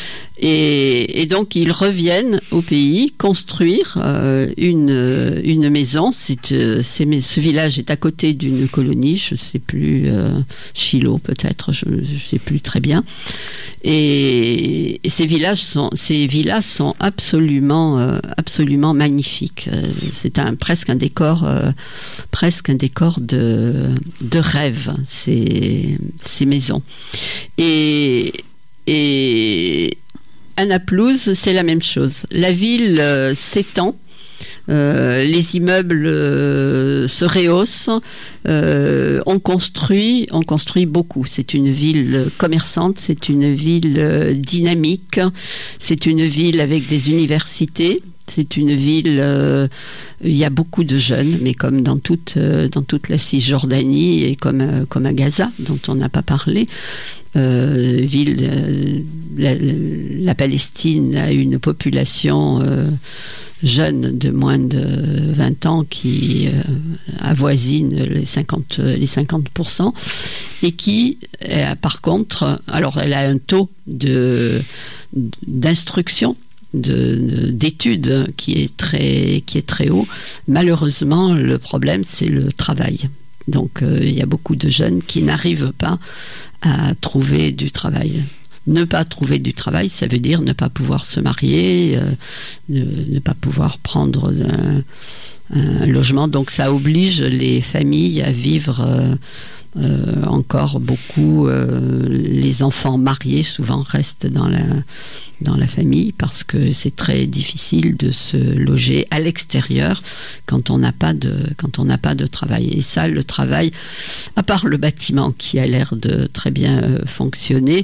Speaker 4: Et, et donc ils reviennent au pays construire euh, une une maison. C'est, euh, c'est, ce village est à côté d'une colonie, je sais plus, euh, Shiloh peut-être, je, je sais plus très bien. Et, et ces villages sont, ces villas sont absolument euh, absolument magnifiques. C'est un presque un décor, euh, presque un décor de de rêve. Ces ces maisons. Et et à Naplouse, c'est la même chose. La ville euh, s'étend, euh, les immeubles euh, se rehaussent, euh, on construit, on construit beaucoup. C'est une ville commerçante, c'est une ville euh, dynamique, c'est une ville avec des universités. C'est une ville, euh, il y a beaucoup de jeunes, mais comme dans toute, euh, dans toute la Cisjordanie et comme, euh, comme à Gaza, dont on n'a pas parlé, euh, ville, euh, la, la Palestine a une population euh, jeune de moins de vingt ans qui euh, avoisine les cinquante, les cinquante pour cent et qui, euh, par contre, alors elle a un taux de, d'instruction, De, d'études qui est très qui est très haut. Malheureusement, le problème c'est le travail. Donc euh, il y a beaucoup de jeunes qui n'arrivent pas à trouver du travail. Ne pas trouver du travail, ça veut dire ne pas pouvoir se marier, euh, ne, ne pas pouvoir prendre un, un logement. Donc ça oblige les familles à vivre euh, Euh, encore beaucoup, euh, les enfants mariés souvent restent dans la, dans la famille parce que c'est très difficile de se loger à l'extérieur quand on n'a pas de, quand on n'a pas de travail. Et ça, le travail, à part le bâtiment qui a l'air de très bien euh, fonctionner,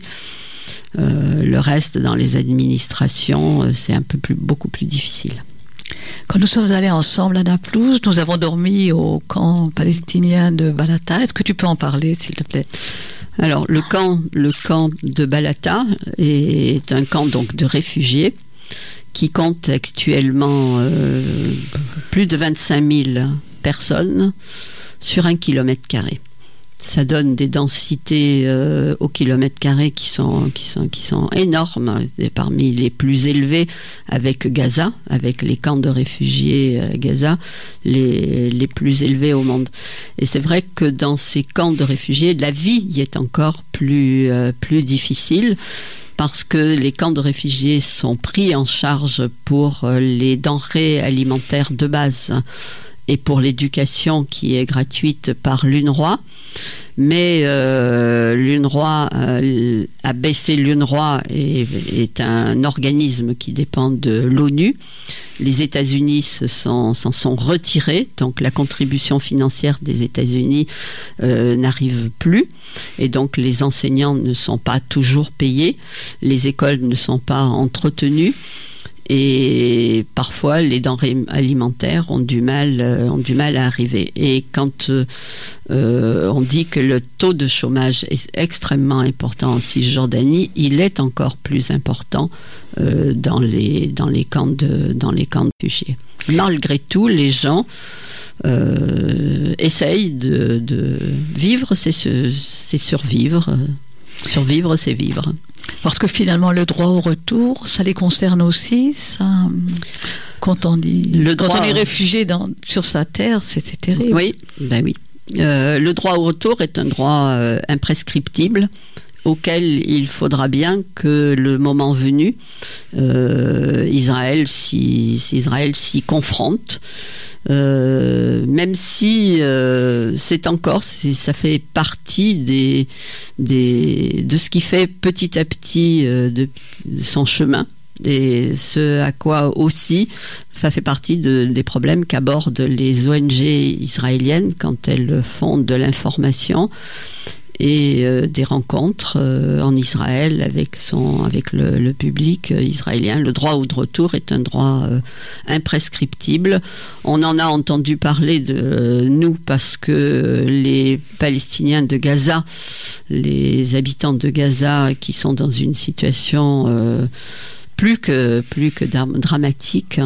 Speaker 4: euh, le reste dans les administrations, euh, c'est un peu plus, beaucoup plus difficile.
Speaker 3: Quand nous sommes allés ensemble à Naplouse, nous avons dormi au camp palestinien de Balata. Est-ce que tu peux en parler, s'il te plaît?
Speaker 4: Alors, le camp, le camp de Balata est un camp donc de réfugiés qui compte actuellement euh, plus de vingt-cinq mille personnes sur un kilomètre carré. Ça donne des densités euh, au kilomètre carré qui sont, qui sont, qui sont énormes, et parmi les plus élevées avec Gaza, avec les camps de réfugiés à Gaza, les, les plus élevés au monde. Et c'est vrai que dans ces camps de réfugiés, la vie y est encore plus, euh, plus difficile, parce que les camps de réfugiés sont pris en charge pour les denrées alimentaires de base et pour l'éducation qui est gratuite par l'UNRWA. Mais euh, l'UNRWA euh, a baissé. L'UNRWA est, est un organisme qui dépend de l'ONU. Les États-Unis se sont, s'en sont retirés, donc la contribution financière des États-Unis euh, n'arrive plus, et donc les enseignants ne sont pas toujours payés, les écoles ne sont pas entretenues. Et parfois, les denrées alimentaires ont du mal, euh, ont du mal à arriver. Et quand euh, on dit que le taux de chômage est extrêmement important en Cisjordanie, il est encore plus important euh, dans les dans les camps de dans les camps de réfugiés. Malgré tout, les gens euh, essayent de, de vivre, c'est, c'est survivre. Survivre, c'est vivre.
Speaker 3: Parce que finalement, le droit au retour, ça les concerne aussi, ça. Quand on dit,
Speaker 4: le
Speaker 3: quand
Speaker 4: droit,
Speaker 3: on est réfugié dans, sur sa terre, c'est, c'est terrible.
Speaker 4: Oui, ben oui. Euh, le droit au retour est un droit euh, imprescriptible auquel il faudra bien que le moment venu, euh, Israël s'y, Israël s'y confronte. Euh, même si euh, c'est encore, c'est, ça fait partie des, des, de ce qui fait petit à petit euh, de, de son chemin, et ce à quoi aussi ça fait partie de, des problèmes qu'abordent les O N G israéliennes quand elles font de l'information et euh, des rencontres euh, en Israël avec son avec le, le public euh, israélien. Le droit au retour est un droit euh, imprescriptible. On en a entendu parler de euh, nous parce que les Palestiniens de Gaza, les habitants de Gaza qui sont dans une situation euh, plus que plus que dramatique,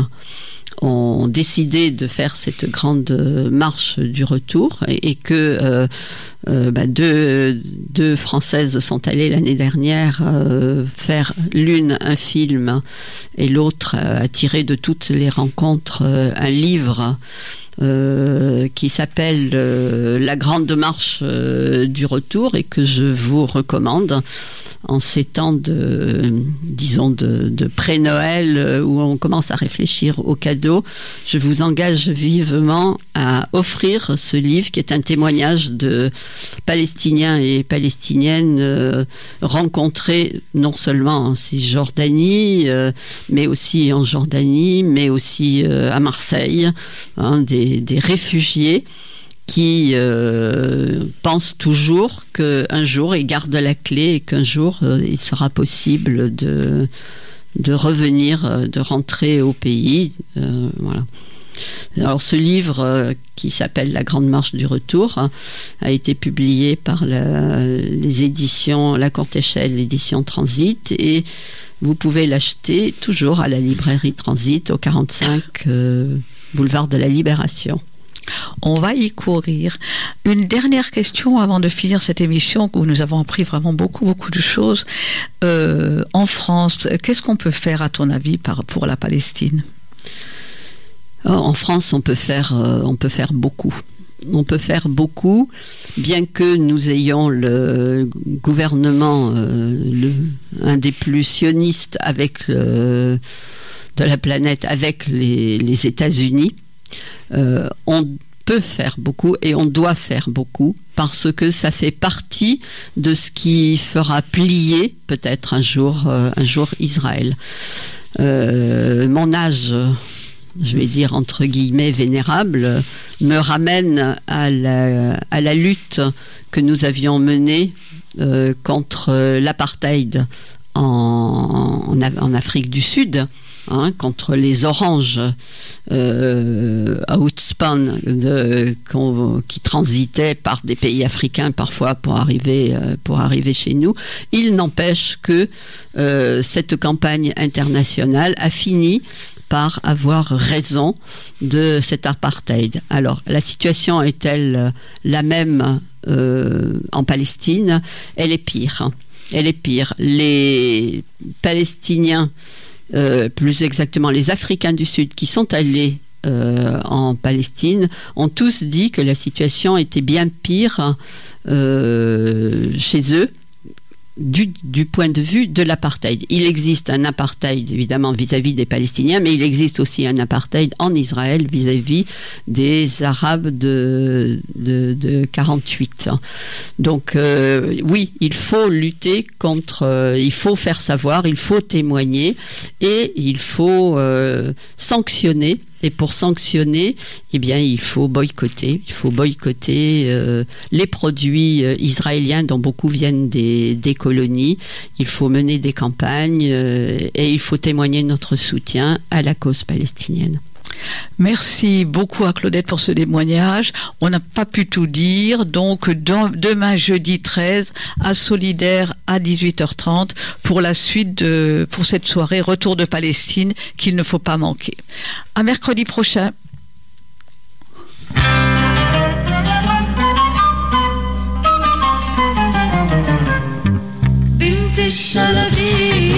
Speaker 4: ont décidé de faire cette grande marche du retour, et, et que euh, euh, bah, deux, deux Françaises sont allées l'année dernière euh, faire l'une un film et l'autre euh, a tiré de toutes les rencontres euh, un livre Euh, qui s'appelle euh, La Grande Marche euh, du Retour, et que je vous recommande en ces temps de, disons, de, de pré-Noël euh, où on commence à réfléchir aux cadeaux. Je vous engage vivement à offrir ce livre, qui est un témoignage de Palestiniens et Palestiniennes euh, rencontrés non seulement en Cisjordanie, euh, mais aussi en Jordanie, mais aussi euh, à Marseille, hein, des des réfugiés qui euh, pensent toujours qu'un jour ils gardent la clé et qu'un jour euh, il sera possible de de revenir, euh, de rentrer au pays. Euh, voilà. Alors ce livre euh, qui s'appelle La Grande Marche du Retour hein, a été publié par la, les éditions La Courte Échelle, l'édition Transit, et vous pouvez l'acheter toujours à la librairie Transit au quarante-cinq euh, boulevard de la Libération.
Speaker 3: On va y courir. Une dernière question avant de finir cette émission où nous avons appris vraiment beaucoup, beaucoup de choses. Euh, en France, qu'est-ce qu'on peut faire à ton avis par, pour la Palestine ?
Speaker 4: En France, on peut faire, euh, on peut faire beaucoup. On peut faire beaucoup, bien que nous ayons le gouvernement, euh, le, un des plus sionistes avec le, de la planète, avec les, les États-Unis. Euh, on peut faire beaucoup et on doit faire beaucoup parce que ça fait partie de ce qui fera plier peut-être un jour, euh, un jour Israël. Euh, mon âge, je vais dire entre guillemets vénérable, me ramène à la, à la lutte que nous avions menée euh, contre l'apartheid en, en, en Afrique du Sud. Hein, contre les oranges euh, à Outspan de, qui transitaient par des pays africains parfois pour arriver, euh, pour arriver chez nous. Il n'empêche que euh, cette campagne internationale a fini par avoir raison de cet apartheid. Alors, la situation est-elle la même euh, en Palestine ? Elle est pire. Elle est pire. Les Palestiniens Euh, plus exactement les Africains du Sud qui sont allés euh, en Palestine ont tous dit que la situation était bien pire euh, chez eux du, du point de vue de l'apartheid. Il existe un apartheid évidemment vis-à-vis des Palestiniens, mais il existe aussi un apartheid en Israël vis-à-vis des Arabes de, de, de quarante-huit. Donc euh, oui, il faut lutter contre, euh, il faut faire savoir, il faut témoigner et il faut euh, sanctionner. Et pour sanctionner, eh bien, il faut boycotter. Il faut boycotter euh, les produits euh, israéliens dont beaucoup viennent des, des colonies. Il faut mener des campagnes euh, et il faut témoigner notre soutien à la cause palestinienne.
Speaker 3: Merci beaucoup à Claudette pour ce témoignage. On n'a pas pu tout dire, donc dans, demain jeudi treize à Solidaire à dix-huit heures trente pour la suite de pour cette soirée Retour de Palestine qu'il ne faut pas manquer. À mercredi prochain.
Speaker 2: بنت الشلبي